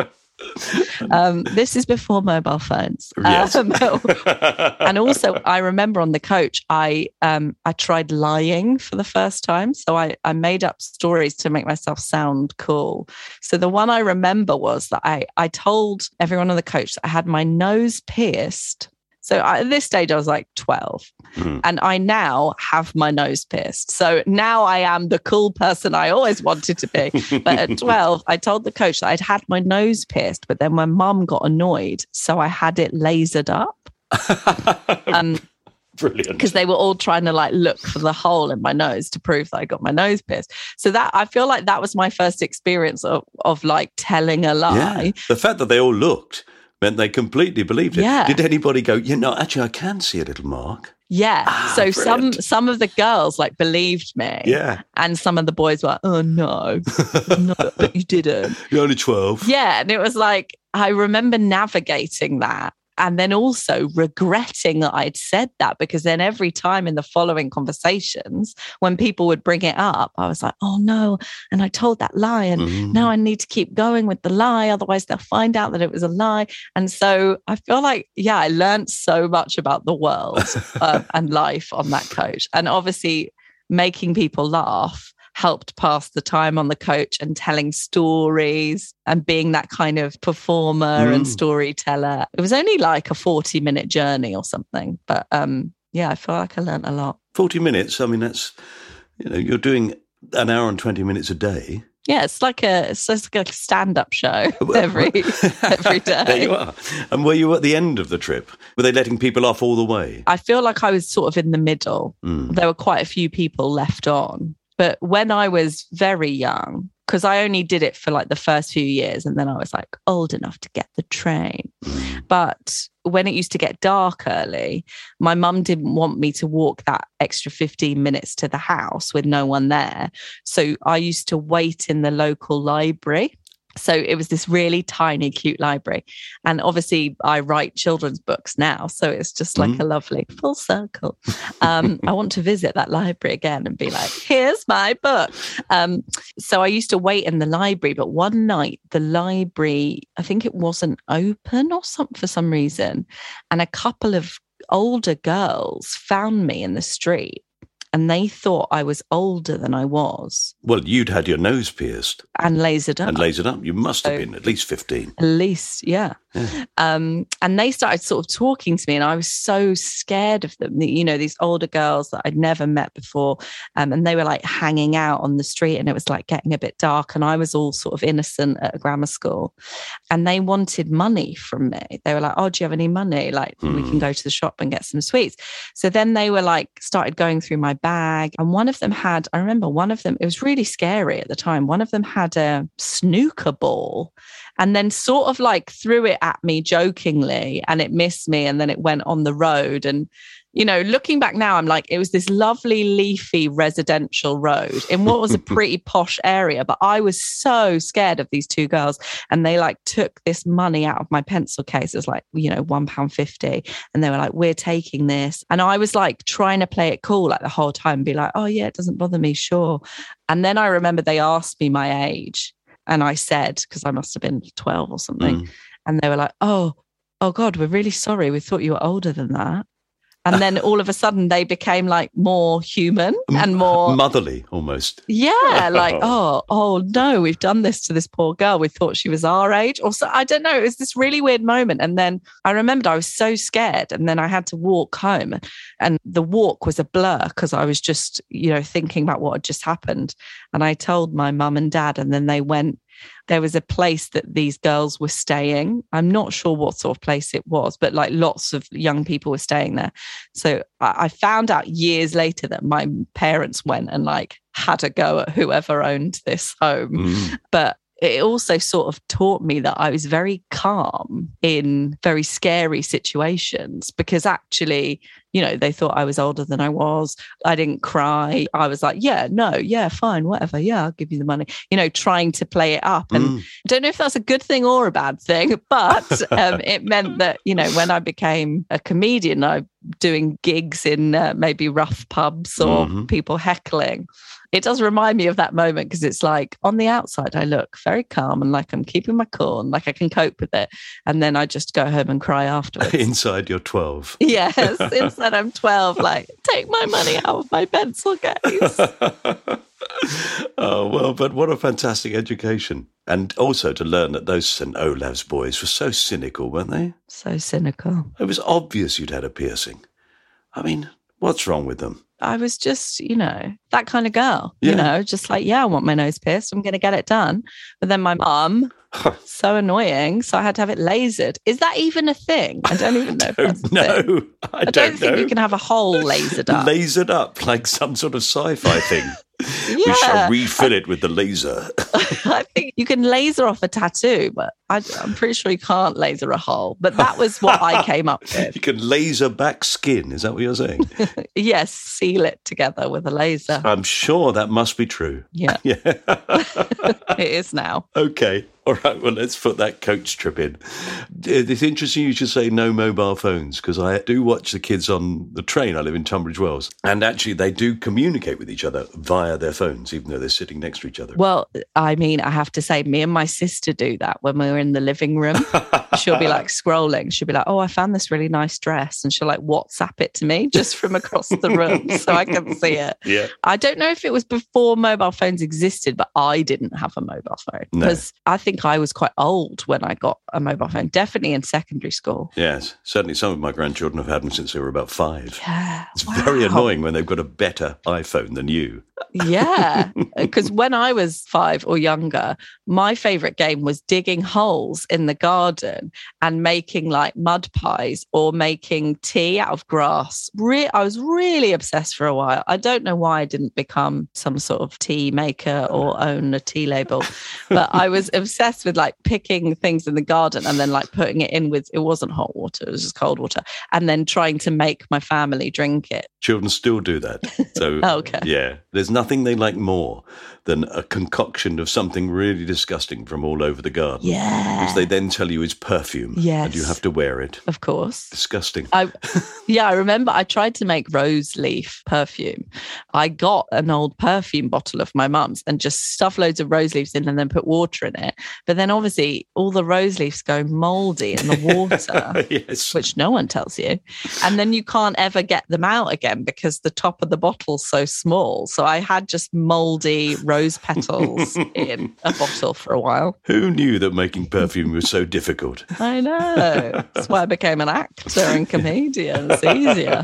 This is before mobile phones.
Yes.
And also, I remember on the coach, I tried lying for the first time. So I made up stories to make myself sound cool. So the one I remember was that I told everyone on the coach that I had my nose pierced. So at this stage, I was like 12 and I now have my nose pierced. So now I am the cool person I always wanted to be. But at 12, I told the coach that I'd had my nose pierced, but then my mum got annoyed. So I had it lasered up.
Brilliant.
Because they were all trying to like look for the hole in my nose to prove that I got my nose pierced. So that I feel like that was my first experience of like telling a lie.
Yeah. The fact that they all looked meant they completely believed it.
Yeah.
Did anybody go, actually, I can see a little mark?
Yeah. So
brilliant.
some of the girls like believed me.
Yeah.
And some of the boys were, oh no, but you didn't.
You're only 12.
Yeah. And it was like, I remember navigating that. And then also regretting that I'd said that, because then every time in the following conversations, when people would bring it up, I was like, oh no. And I told that lie. And now I need to keep going with the lie. Otherwise they'll find out that it was a lie. And so I feel like, I learned so much about the world and life on that coach. And obviously making people laugh helped pass the time on the coach, and telling stories and being that kind of performer and storyteller. It was only like a 40-minute journey or something. But I feel like I learned a lot.
40 minutes, I mean, that's, you're doing an hour and 20 minutes a day.
Yeah, it's like a stand-up show every day.
There you are. And were you at the end of the trip? Were they letting people off all the way?
I feel like I was sort of in the middle. There were quite a few people left on. But when I was very young, because I only did it for like the first few years, and then I was like old enough to get the train. But when it used to get dark early, my mum didn't want me to walk that extra 15 minutes to the house with no one there. So I used to wait in the local library. So it was this really tiny, cute library. And obviously I write children's books now. So it's just like a lovely full circle. I want to visit that library again and be like, here's my book. So I used to wait in the library. But one night, the library, I think it wasn't open or something for some reason. And a couple of older girls found me in the street. And they thought I was older than I was.
Well, you'd had your nose pierced.
And lasered up.
You must have been at least 15.
At least, yeah. And they started sort of talking to me, and I was so scared of them. You know, these older girls that I'd never met before. And they were like hanging out on the street, and it was like getting a bit dark. And I was all sort of innocent at a grammar school. And they wanted money from me. They were like, oh, do you have any money? Like, we can go to the shop and get some sweets. So then they were like, started going through my bag. And one of them had, I remember one of them, it was really scary at the time. One of them had a snooker ball and then sort of like threw it at me jokingly, and it missed me. And then it went on the road. And, you know, looking back now, I'm like, it was this lovely leafy residential road in what was a pretty posh area. But I was so scared of these two girls. And they like took this money out of my pencil case. It was like, you know, £1.50. And they were like, we're taking this. And I was like trying to play it cool like the whole time, be like, oh yeah, it doesn't bother me. Sure. And then I remember they asked me my age. And I said, because I must have been 12 or something. And they were like, oh God, we're really sorry. We thought you were older than that. And then all of a sudden they became like more human and more
motherly almost.
Yeah. Like, oh no, we've done this to this poor girl. We thought she was our age. Or so, I don't know. It was this really weird moment. And then I remembered I was so scared. And then I had to walk home, and the walk was a blur because I was just, you know, thinking about what had just happened. And I told my mum and dad, and then they went. There was a place that these girls were staying. I'm not sure what sort of place it was, but like lots of young people were staying there. So I found out years later that my parents went and like had a go at whoever owned this home. But it also sort of taught me that I was very calm in very scary situations, because actually, you know, they thought I was older than I was. I didn't cry. I was like, yeah, no, yeah, fine, whatever. Yeah, I'll give you the money, you know, trying to play it up. And I don't know if that's a good thing or a bad thing, but it meant that, you know, when I became a comedian, I doing gigs in maybe rough pubs or people heckling. It does remind me of that moment, because it's like on the outside, I look very calm and like I'm keeping my cool and like I can cope with it. And then I just go home and cry afterwards.
Inside you're 12.
Yes, inside I'm 12, like, take my money out of my pencil case.
Oh, well, but what a fantastic education. And also to learn that those St. Olave's boys were so cynical, weren't they?
So cynical.
It was obvious you'd had a piercing. I mean, what's wrong with them?
I was just, you know, that kind of girl, you know, just like, yeah, I want my nose pierced. I'm going to get it done. But then my mum, so annoying. So I had to have it lasered. Is that even a thing? I don't even know if that's a thing. I don't think you can have a hole lasered up.
Lasered up, like some sort of sci-fi thing. We shall refill it with the laser.
I think you can laser off a tattoo, but I'm pretty sure you can't laser a hole. But that was what I came up with. You
can laser back skin. Is that what you're saying?
Yes, seal it together with a laser.
I'm sure that must be true.
Yeah. It is now.
Okay. All right, well, let's put that coach trip in. It's interesting you should say no mobile phones, because I do watch the kids on the train. I live in Tunbridge Wells. And actually, they do communicate with each other via their phones, even though they're sitting next to each other.
Well, I mean, I have to say, me and my sister do that when we're in the living room. She'll be like scrolling. She'll be like, oh, I found this really nice dress. And she'll like WhatsApp it to me just from across the room so I can see it.
Yeah.
I don't know if it was before mobile phones existed, but I didn't have a mobile phone because I think I was quite old when I got a mobile phone, definitely in secondary school.
Yes, certainly some of my grandchildren have had them since they were about 5.
Yeah.
It's very annoying when they've got a better iPhone than you.
Yeah, because when I was 5 or younger, my favourite game was digging holes in the garden garden and making like mud pies or making tea out of grass. I was really obsessed for a while. I don't know why I didn't become some sort of tea maker or own a tea label, but I was obsessed with like picking things in the garden and then like putting it in with, it wasn't hot water, it was just cold water, and then trying to make my family drink it.
Children still do that. So,
okay.
Yeah, there's nothing they like more than a concoction of something really disgusting from all over the garden.
Yeah.
Which they then tell you is perfume.
Yes.
And you have to wear it.
Of course.
Disgusting.
I remember I tried to make rose leaf perfume. I got an old perfume bottle of my mum's and just stuffed loads of rose leaves in and then put water in it. But then obviously all the rose leaves go mouldy in the water,
yes.
Which no one tells you. And then you can't ever get them out again because the top of the bottle's so small. So I had just mouldy rose petals in a bottle for a while.
Who knew that making perfume was so difficult?
I know. That's why I became an actor and comedian. It's easier.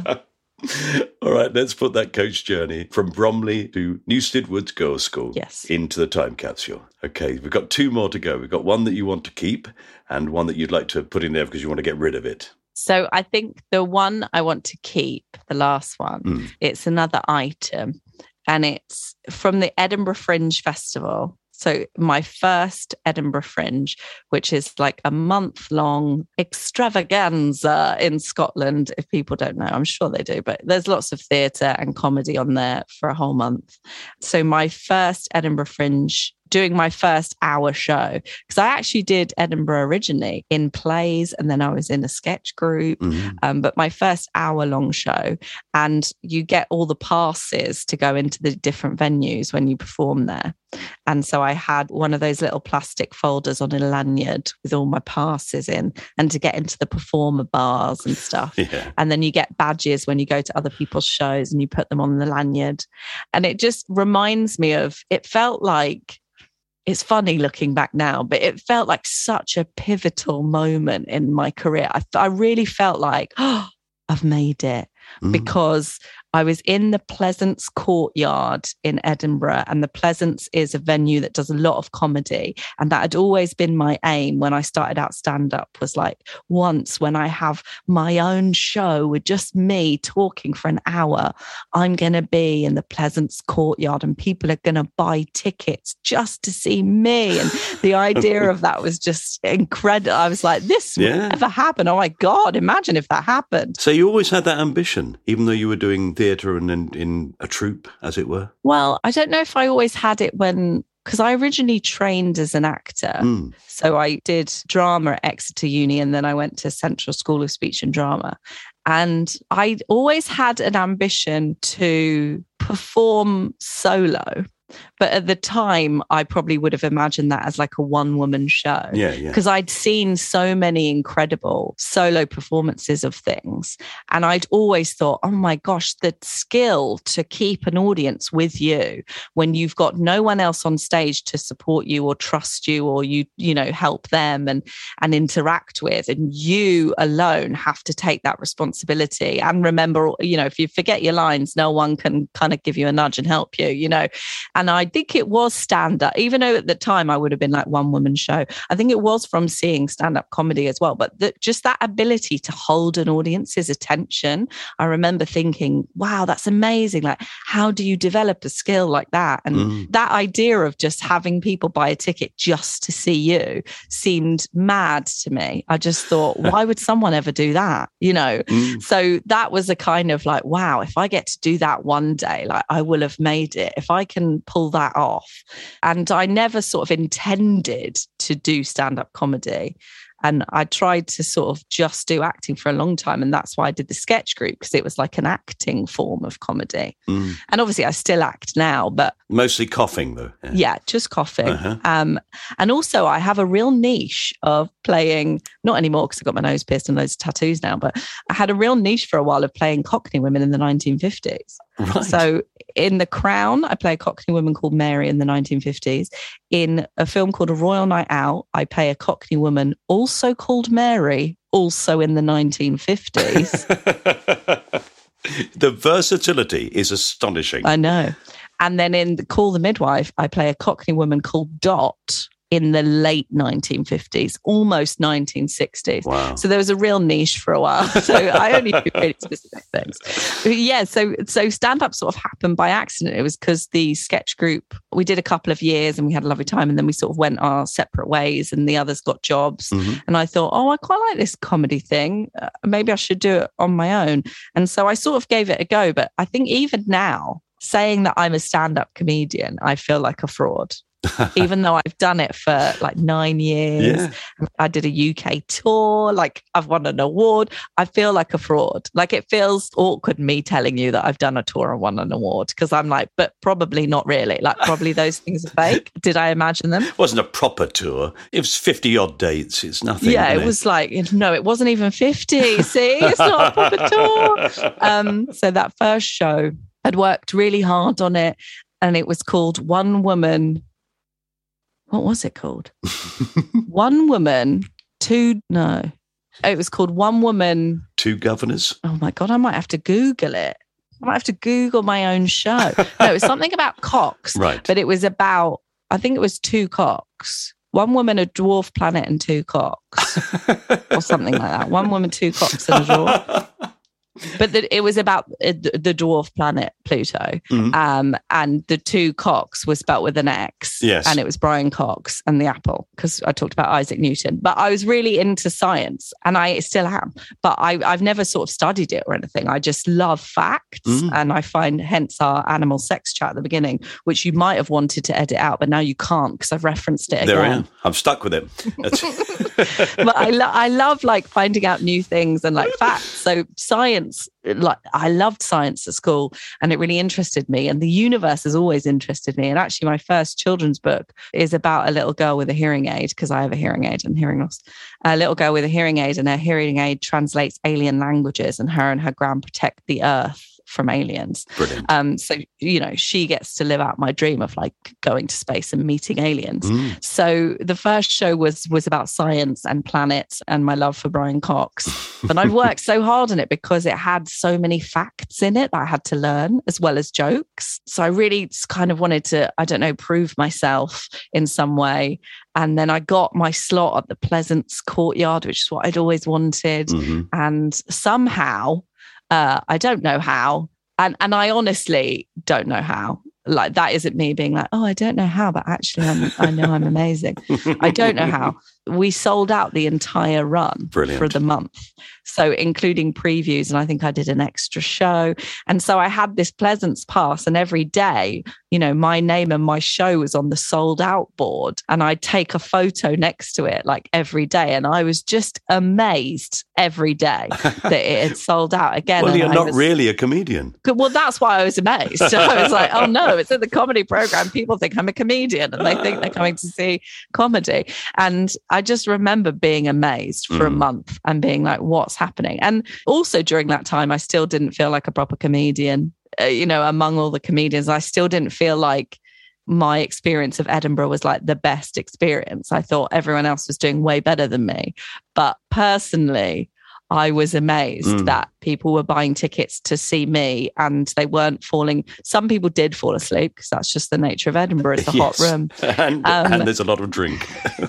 All right, let's put that coach journey from Bromley to Newstead Woods Girls' School into the time capsule. Okay, we've got 2 more to go. We've got one that you want to keep and one that you'd like to put in there because you want to get rid of it.
So I think the one I want to keep, the last one, it's another item, and it's from the Edinburgh Fringe Festival. So my first Edinburgh Fringe, which is like a month-long extravaganza in Scotland. If people don't know, I'm sure they do, but there's lots of theatre and comedy on there for a whole month. So my first Edinburgh Fringe, doing my first hour show, because I actually did Edinburgh originally in plays and then I was in a sketch group, but my first hour-long show, and you get all the passes to go into the different venues when you perform there. And so I had one of those little plastic folders on a lanyard with all my passes in, and to get into the performer bars and stuff.
Yeah.
And then you get badges when you go to other people's shows and you put them on the lanyard. And it just reminds me of, it felt like, it's funny looking back now, but it felt like such a pivotal moment in my career. I really felt like, oh, I've made it. Because I was in the Pleasance Courtyard in Edinburgh, and the Pleasance is a venue that does a lot of comedy. And that had always been my aim when I started out stand-up, was like, once when I have my own show with just me talking for an hour, I'm going to be in the Pleasance Courtyard and people are going to buy tickets just to see me. And the idea of that was just incredible. I was like, this would never happen. Oh my God, imagine if that happened.
So you always had that ambition, even though you were doing theatre and in a troupe, as it were?
Well, I don't know if I always had it because I originally trained as an actor. So I did drama at Exeter Uni, and then I went to Central School of Speech and Drama. And I always had an ambition to perform solo. But at the time, I probably would have imagined that as like a one-woman show.
Yeah.
Because I'd seen so many incredible solo performances of things. And I'd always thought, oh my gosh, the skill to keep an audience with you when you've got no one else on stage to support you or trust you or you know, help them and interact with. And you alone have to take that responsibility. And remember, you know, if you forget your lines, no one can kind of give you a nudge and help you, you know. And I think it was stand-up, even though at the time I would have been like one-woman show. I think it was from seeing stand-up comedy as well. But just that ability to hold an audience's attention, I remember thinking, wow, that's amazing. Like, how do you develop a skill like that? And that idea of just having people buy a ticket just to see you seemed mad to me. I just thought, why would someone ever do that? You know? So that was a kind of like, wow, if I get to do that one day, like I will have made it. If I can pull that off. And I never sort of intended to do stand-up comedy. And I tried to sort of just do acting for a long time. And that's why I did the sketch group, because it was like an acting form of comedy. And obviously I still act now, but...
Mostly coughing though.
Yeah, just coughing. And also I have a real niche of playing, not anymore because I've got my nose pierced and loads of tattoos now, but I had a real niche for a while of playing Cockney women in the 1950s.
Right.
So in The Crown, I play a Cockney woman called Mary in the 1950s. In a film called A Royal Night Out, I play a Cockney woman also called Mary, also in the 1950s.
The versatility is astonishing.
I know. And then in Call the Midwife, I play a Cockney woman called Dot, in the late 1950s, almost 1960s.
Wow.
So there was a real niche for a while. So I only do really specific things. But yeah, so stand-up sort of happened by accident. It was because the sketch group, we did a couple of years and we had a lovely time, and then we sort of went our separate ways and the others got jobs. And I thought, I quite like this comedy thing. Maybe I should do it on my own. And so I sort of gave it a go. But I think even now, saying that I'm a stand-up comedian, I feel like a fraud. Even though I've done it for like 9 years.
Yeah.
I did a UK tour, like I've won an award. I feel like a fraud. Like it feels awkward me telling you that I've done a tour and won an award, because I'm like, but probably not really. Like probably those things are fake. Did I imagine them?
It wasn't a proper tour. It was 50 odd dates. It's nothing.
Yeah, it was like, no, it wasn't even 50. See, it's not a proper tour. So that first show, I'd worked really hard on it, and it was called One Woman. What was it called? One Woman, Two... No. It was called One Woman...
Two Governors?
Oh my God, I might have to Google it. I might have to Google my own show. No, it was something about cocks.
Right.
But it was about... I think it was two cocks. One woman, a dwarf planet, and two cocks. Or something like that. One woman, two cocks, and a dwarf. But it was about the dwarf planet Pluto, and the two Cocks was spelt with an X,
yes,
and it was Brian Cox and the apple, because I talked about Isaac Newton. But I was really into science, and I still am. But I've never sort of studied it or anything. I just love facts, and I find hence our animal sex chat at the beginning, which you might have wanted to edit out, but now you can't because I've referenced it again.
There I am. I'm stuck with it.
But I love like finding out new things and like facts. So science. Like I loved science at school, and it really interested me, and the universe has always interested me. And actually my first children's book is about a little girl with a hearing aid, because I have a hearing aid and hearing loss. A little girl with a hearing aid, and her hearing aid translates alien languages, and her gran protect the earth from aliens.
Brilliant.
So, you know, she gets to live out my dream of like going to space and meeting aliens. So the first show was about science and planets and my love for Brian Cox. But I worked so hard on it because it had so many facts in it that I had to learn, as well as jokes. So I really kind of wanted to, I don't know, prove myself in some way. And then I got my slot at the Pleasance Courtyard, which is what I'd always wanted. And somehow, I don't know how. And I honestly don't know how. Like, that isn't me being like, I don't know how, but actually I know I'm amazing. I don't know how. We sold out the entire run for the month. So including previews, and I think I did an extra show. And so I had this Pleasance pass, and every day, you know, my name and my show was on the sold out board, and I'd take a photo next to it like every day. And I was just amazed every day that it had sold out again.
Well,
and
you're not really a comedian.
Well, that's why I was amazed. So I was like, oh no, it's in the comedy program. People think I'm a comedian and they think they're coming to see comedy. And I just remember being amazed for a month and being like, what's happening? And also during that time, I still didn't feel like a proper comedian. You know, among all the comedians, I still didn't feel like my experience of Edinburgh was like the best experience. I thought everyone else was doing way better than me. But personally, I was amazed that people were buying tickets to see me and they weren't falling. Some people did fall asleep because that's just the nature of Edinburgh. It's a hot room.
And there's a lot of drink.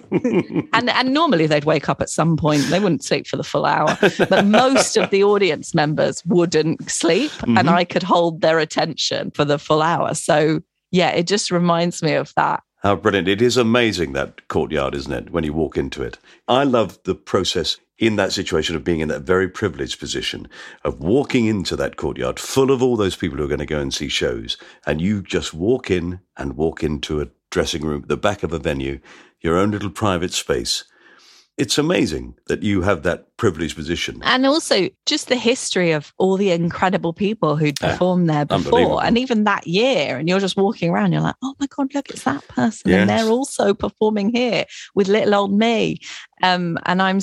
and normally they'd wake up at some point. They wouldn't sleep for the full hour. But most of the audience members wouldn't sleep and I could hold their attention for the full hour. So yeah, it just reminds me of that.
How brilliant. It is amazing, that courtyard, isn't it, when you walk into it. I love the process in that situation of being in that very privileged position of walking into that courtyard full of all those people who are going to go and see shows, and you just walk in and walk into a dressing room at the back of a venue, your own little private space. It's amazing that you have that privileged position.
And also just the history of all the incredible people who'd performed there before. And even that year, and you're just walking around, you're like, oh my God, look, it's that person. Yes. And they're also performing here with little old me. And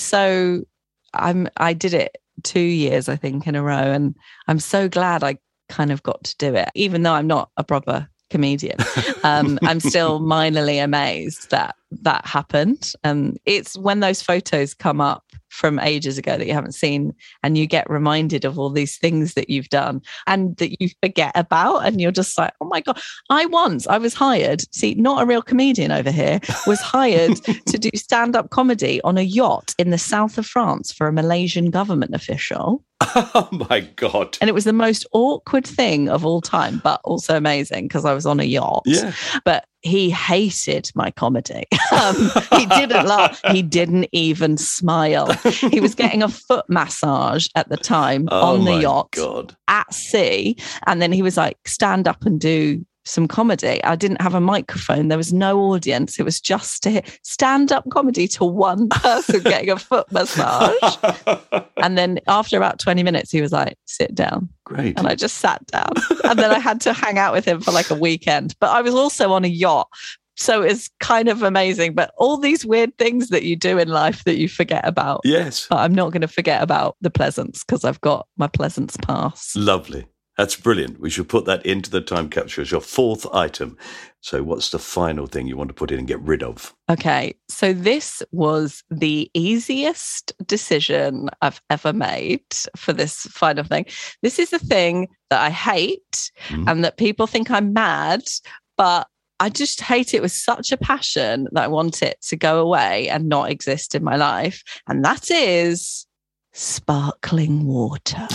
I did it 2 years, I think, in a row. And I'm so glad I kind of got to do it, even though I'm not a proper comedian. I'm still minorly amazed that that happened. It's when those photos come up from ages ago that you haven't seen, and you get reminded of all these things that you've done and that you forget about, and you're just like, oh my God. I was hired, see, not a real comedian over here, was hired to do stand-up comedy on a yacht in the south of France for a Malaysian government official.
Oh my God.
And it was the most awkward thing of all time, but also amazing because I was on a yacht.
Yeah.
But he hated my comedy. He didn't laugh. He didn't even smile. He was getting a foot massage at the time on the yacht at sea. And then he was like, stand up and do some comedy. I didn't have a microphone. There was no audience. It was just stand-up comedy to one person getting a foot massage. And then after about 20 minutes, he was like, sit down.
Great.
And I just sat down. And then I had to hang out with him for like a weekend. But I was also on a yacht. So it's kind of amazing. But all these weird things that you do in life that you forget about.
Yes.
But I'm not going to forget about the Pleasance because I've got my Pleasance pass.
Lovely. That's brilliant. We should put that into the time capsule as your fourth item. So what's the final thing you want to put in and get rid of?
Okay. So this was the easiest decision I've ever made for this final thing. This is the thing that I hate and that people think I'm mad, but I just hate it with such a passion that I want it to go away and not exist in my life. And that is sparkling water.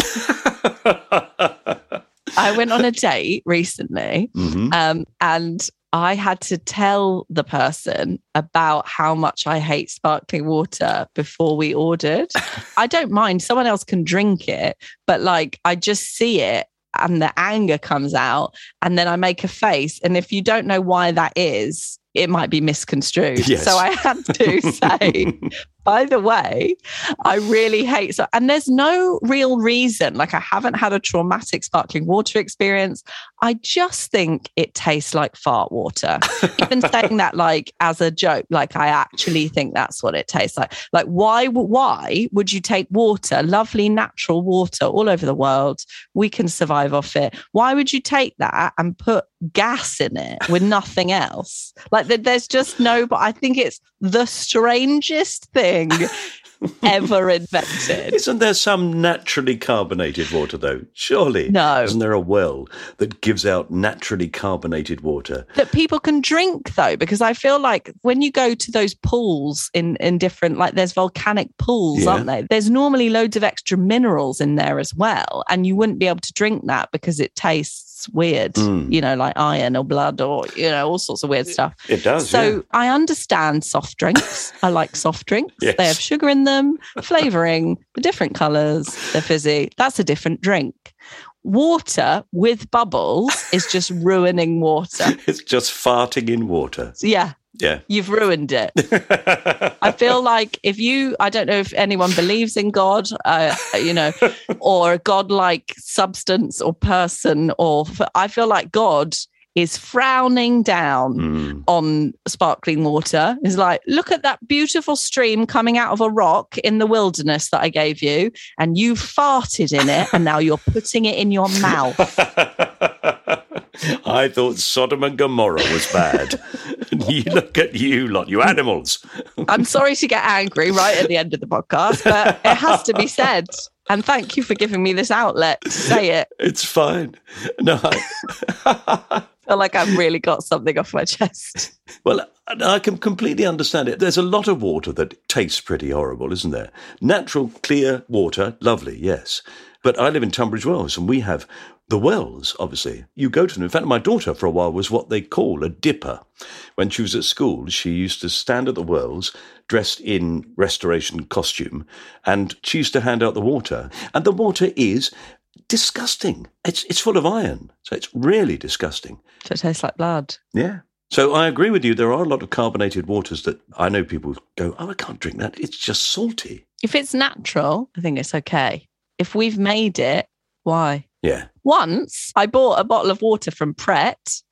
I went on a date recently and I had to tell the person about how much I hate sparkling water before we ordered. I don't mind. Someone else can drink it, but like I just see it and the anger comes out and then I make a face. And if you don't know why that is, it might be misconstrued.
Yes.
So I had to say, by the way, I really hate so, and there's no real reason. Like I haven't had a traumatic sparkling water experience. I just think it tastes like fart water. Even saying that like as a joke, like I actually think that's what it tastes like. Like why would you take water, lovely natural water all over the world? We can survive off it. Why would you take that and put gas in it with nothing else? Like there's just no, but I think it's the strangest thing ever invented.
Isn't there some naturally carbonated water though? Surely.
No.
Isn't there a well that gives out naturally carbonated water?
That people can drink though, because I feel like when you go to those pools in different, like there's volcanic pools, aren't they? There's normally loads of extra minerals in there as well. And you wouldn't be able to drink that because it tastes weird, you know, like iron or blood or, you know, all sorts of weird stuff.
It does.
So I understand soft drinks. I like soft drinks.
Yes.
They have sugar in them, flavoring, the different colors, they're fizzy. That's a different drink. Water with bubbles is just ruining water.
It's just farting in water.
Yeah.
Yeah.
You've ruined it. I feel like I don't know if anyone believes in God, you know, or a God-like substance or person, I feel like God is frowning down on sparkling water. He's like, look at that beautiful stream coming out of a rock in the wilderness that I gave you, and you farted in it, and now you're putting it in your mouth.
I thought Sodom and Gomorrah was bad. And you look at you lot, you animals.
I'm sorry to get angry right at the end of the podcast, but it has to be said. And thank you for giving me this outlet to say it.
It's fine. No,
I feel like I've really got something off my chest.
Well, I can completely understand it. There's a lot of water that tastes pretty horrible, isn't there? Natural, clear water, lovely, yes. But I live in Tunbridge Wells and we have the wells, obviously. You go to them. In fact, my daughter for a while was what they call a dipper. When she was at school, she used to stand at the wells dressed in restoration costume and she used to hand out the water. And the water is disgusting. It's full of iron. So it's really disgusting.
So it tastes like blood.
Yeah. So I agree with you. There are a lot of carbonated waters that I know people go, oh, I can't drink that. It's just salty.
If it's natural, I think it's okay. If we've made it, why?
Yeah.
Once I bought a bottle of water from Pret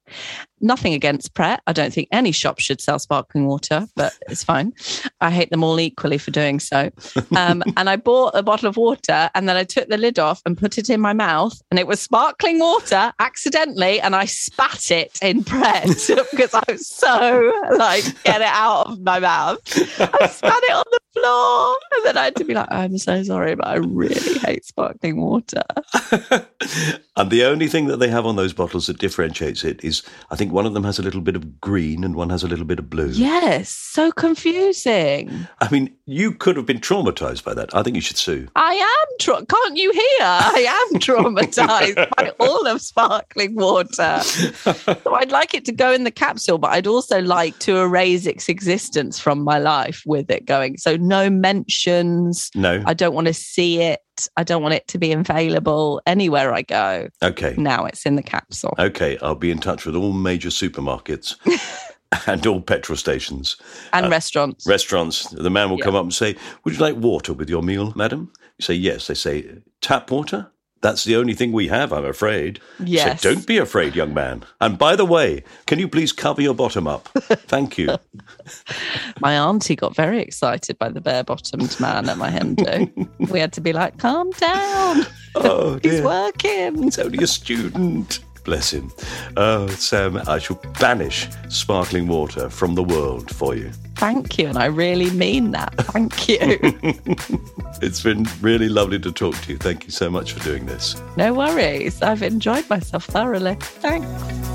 Nothing against Pret. I don't think any shop should sell sparkling water, but it's fine. I hate them all equally for doing so. And I bought a bottle of water and then I took the lid off and put it in my mouth and it was sparkling water accidentally and I spat it in Pret because I was so like, get it out of my mouth. I spat it on the floor and then I had to be like, I'm so sorry, but I really hate sparkling water.
And the only thing that they have on those bottles that differentiates it is, I think one of them has a little bit of green and one has a little bit of blue.
Yes, so confusing.
I mean, you could have been traumatized by that. I think you should sue.
I am, can't you hear? I am traumatized by all of sparkling water. So I'd like it to go in the capsule, but I'd also like to erase its existence from my life with it going. So no mentions.
No.
I don't want to see it. I don't want it to be available anywhere I go.
Okay.
Now it's in the capsule.
Okay, I'll be in touch with all major supermarkets and all petrol stations.
And restaurants.
Restaurants. The man will come up and say, would you like water with your meal, madam? You say, yes. They say, tap water? That's the only thing we have, I'm afraid.
Yes.
So don't be afraid, young man. And by the way, can you please cover your bottom up? Thank you.
My auntie got very excited by the bare-bottomed man at my hen do. We had to be like, calm down.
Oh, dear.
He's working.
He's only a student. Bless him. Oh, Sam, I shall banish sparkling water from the world for you.
Thank you. And I really mean that. Thank you.
It's been really lovely to talk to you. Thank you so much for doing this.
No worries. I've enjoyed myself thoroughly. Thanks.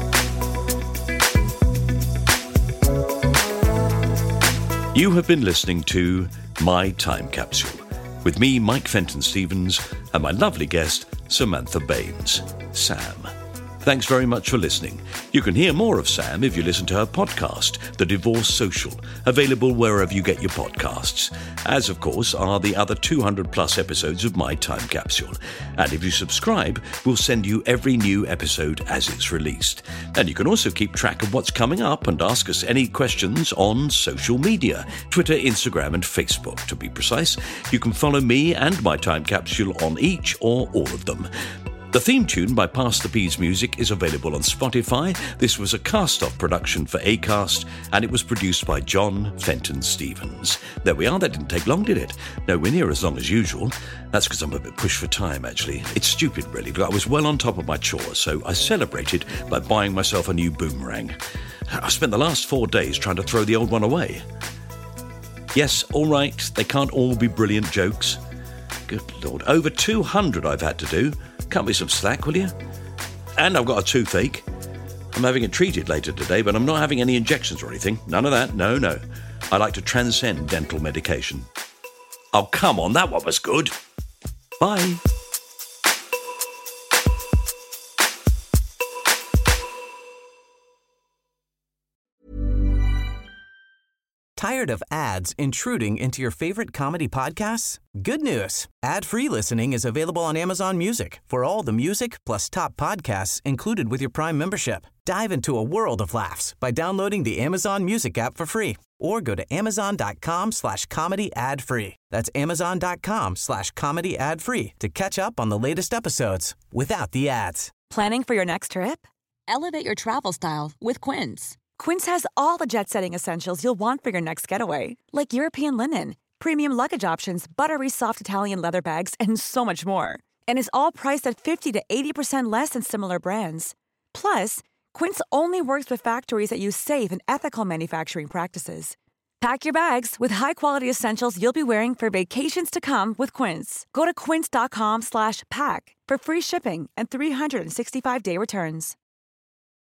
You have been listening to My Time Capsule with me, Mike Fenton Stevens, and my lovely guest, Samantha Baines, Sam. Thanks very much for listening. You can hear more of Sam if you listen to her podcast, The Divorce Social, available wherever you get your podcasts, as of course are the other 200 plus episodes of My Time Capsule. And if you subscribe, we'll send you every new episode as it's released. And you can also keep track of what's coming up and ask us any questions on social media, Twitter, Instagram and Facebook to be precise. You can follow me and My Time Capsule on each or all of them. The theme tune by Pass the Peas Music is available on Spotify. This was a cast-off production for Acast, and it was produced by John Fenton Stevens. There we are. That didn't take long, did it? Nowhere near as long as usual. That's because I'm a bit pushed for time, actually. It's stupid, really. I was well on top of my chores, so I celebrated by buying myself a new boomerang. I spent the last 4 days trying to throw the old one away. Yes, all right, they can't all be brilliant jokes. Good Lord, over 200 I've had to do. Cut me some slack, will you? And I've got a toothache. I'm having it treated later today, but I'm not having any injections or anything. None of that. No. I like to transcend dental medication. Oh, come on, that one was good. Bye.
Tired of ads intruding into your favorite comedy podcasts? Good news. Ad-free listening is available on Amazon Music for all the music plus top podcasts included with your Prime membership. Dive into a world of laughs by downloading the Amazon Music app for free or go to amazon.com/comedy ad-free. That's amazon.com/comedy ad-free to catch up on the latest episodes without the ads.
Planning for your next trip? Elevate your travel style with Quince. Quince has all the jet-setting essentials you'll want for your next getaway, like European linen, premium luggage options, buttery soft Italian leather bags, and so much more. And is all priced at 50 to 80% less than similar brands. Plus, Quince only works with factories that use safe and ethical manufacturing practices. Pack your bags with high-quality essentials you'll be wearing for vacations to come with Quince. Go to quince.com/pack for free shipping and 365-day returns.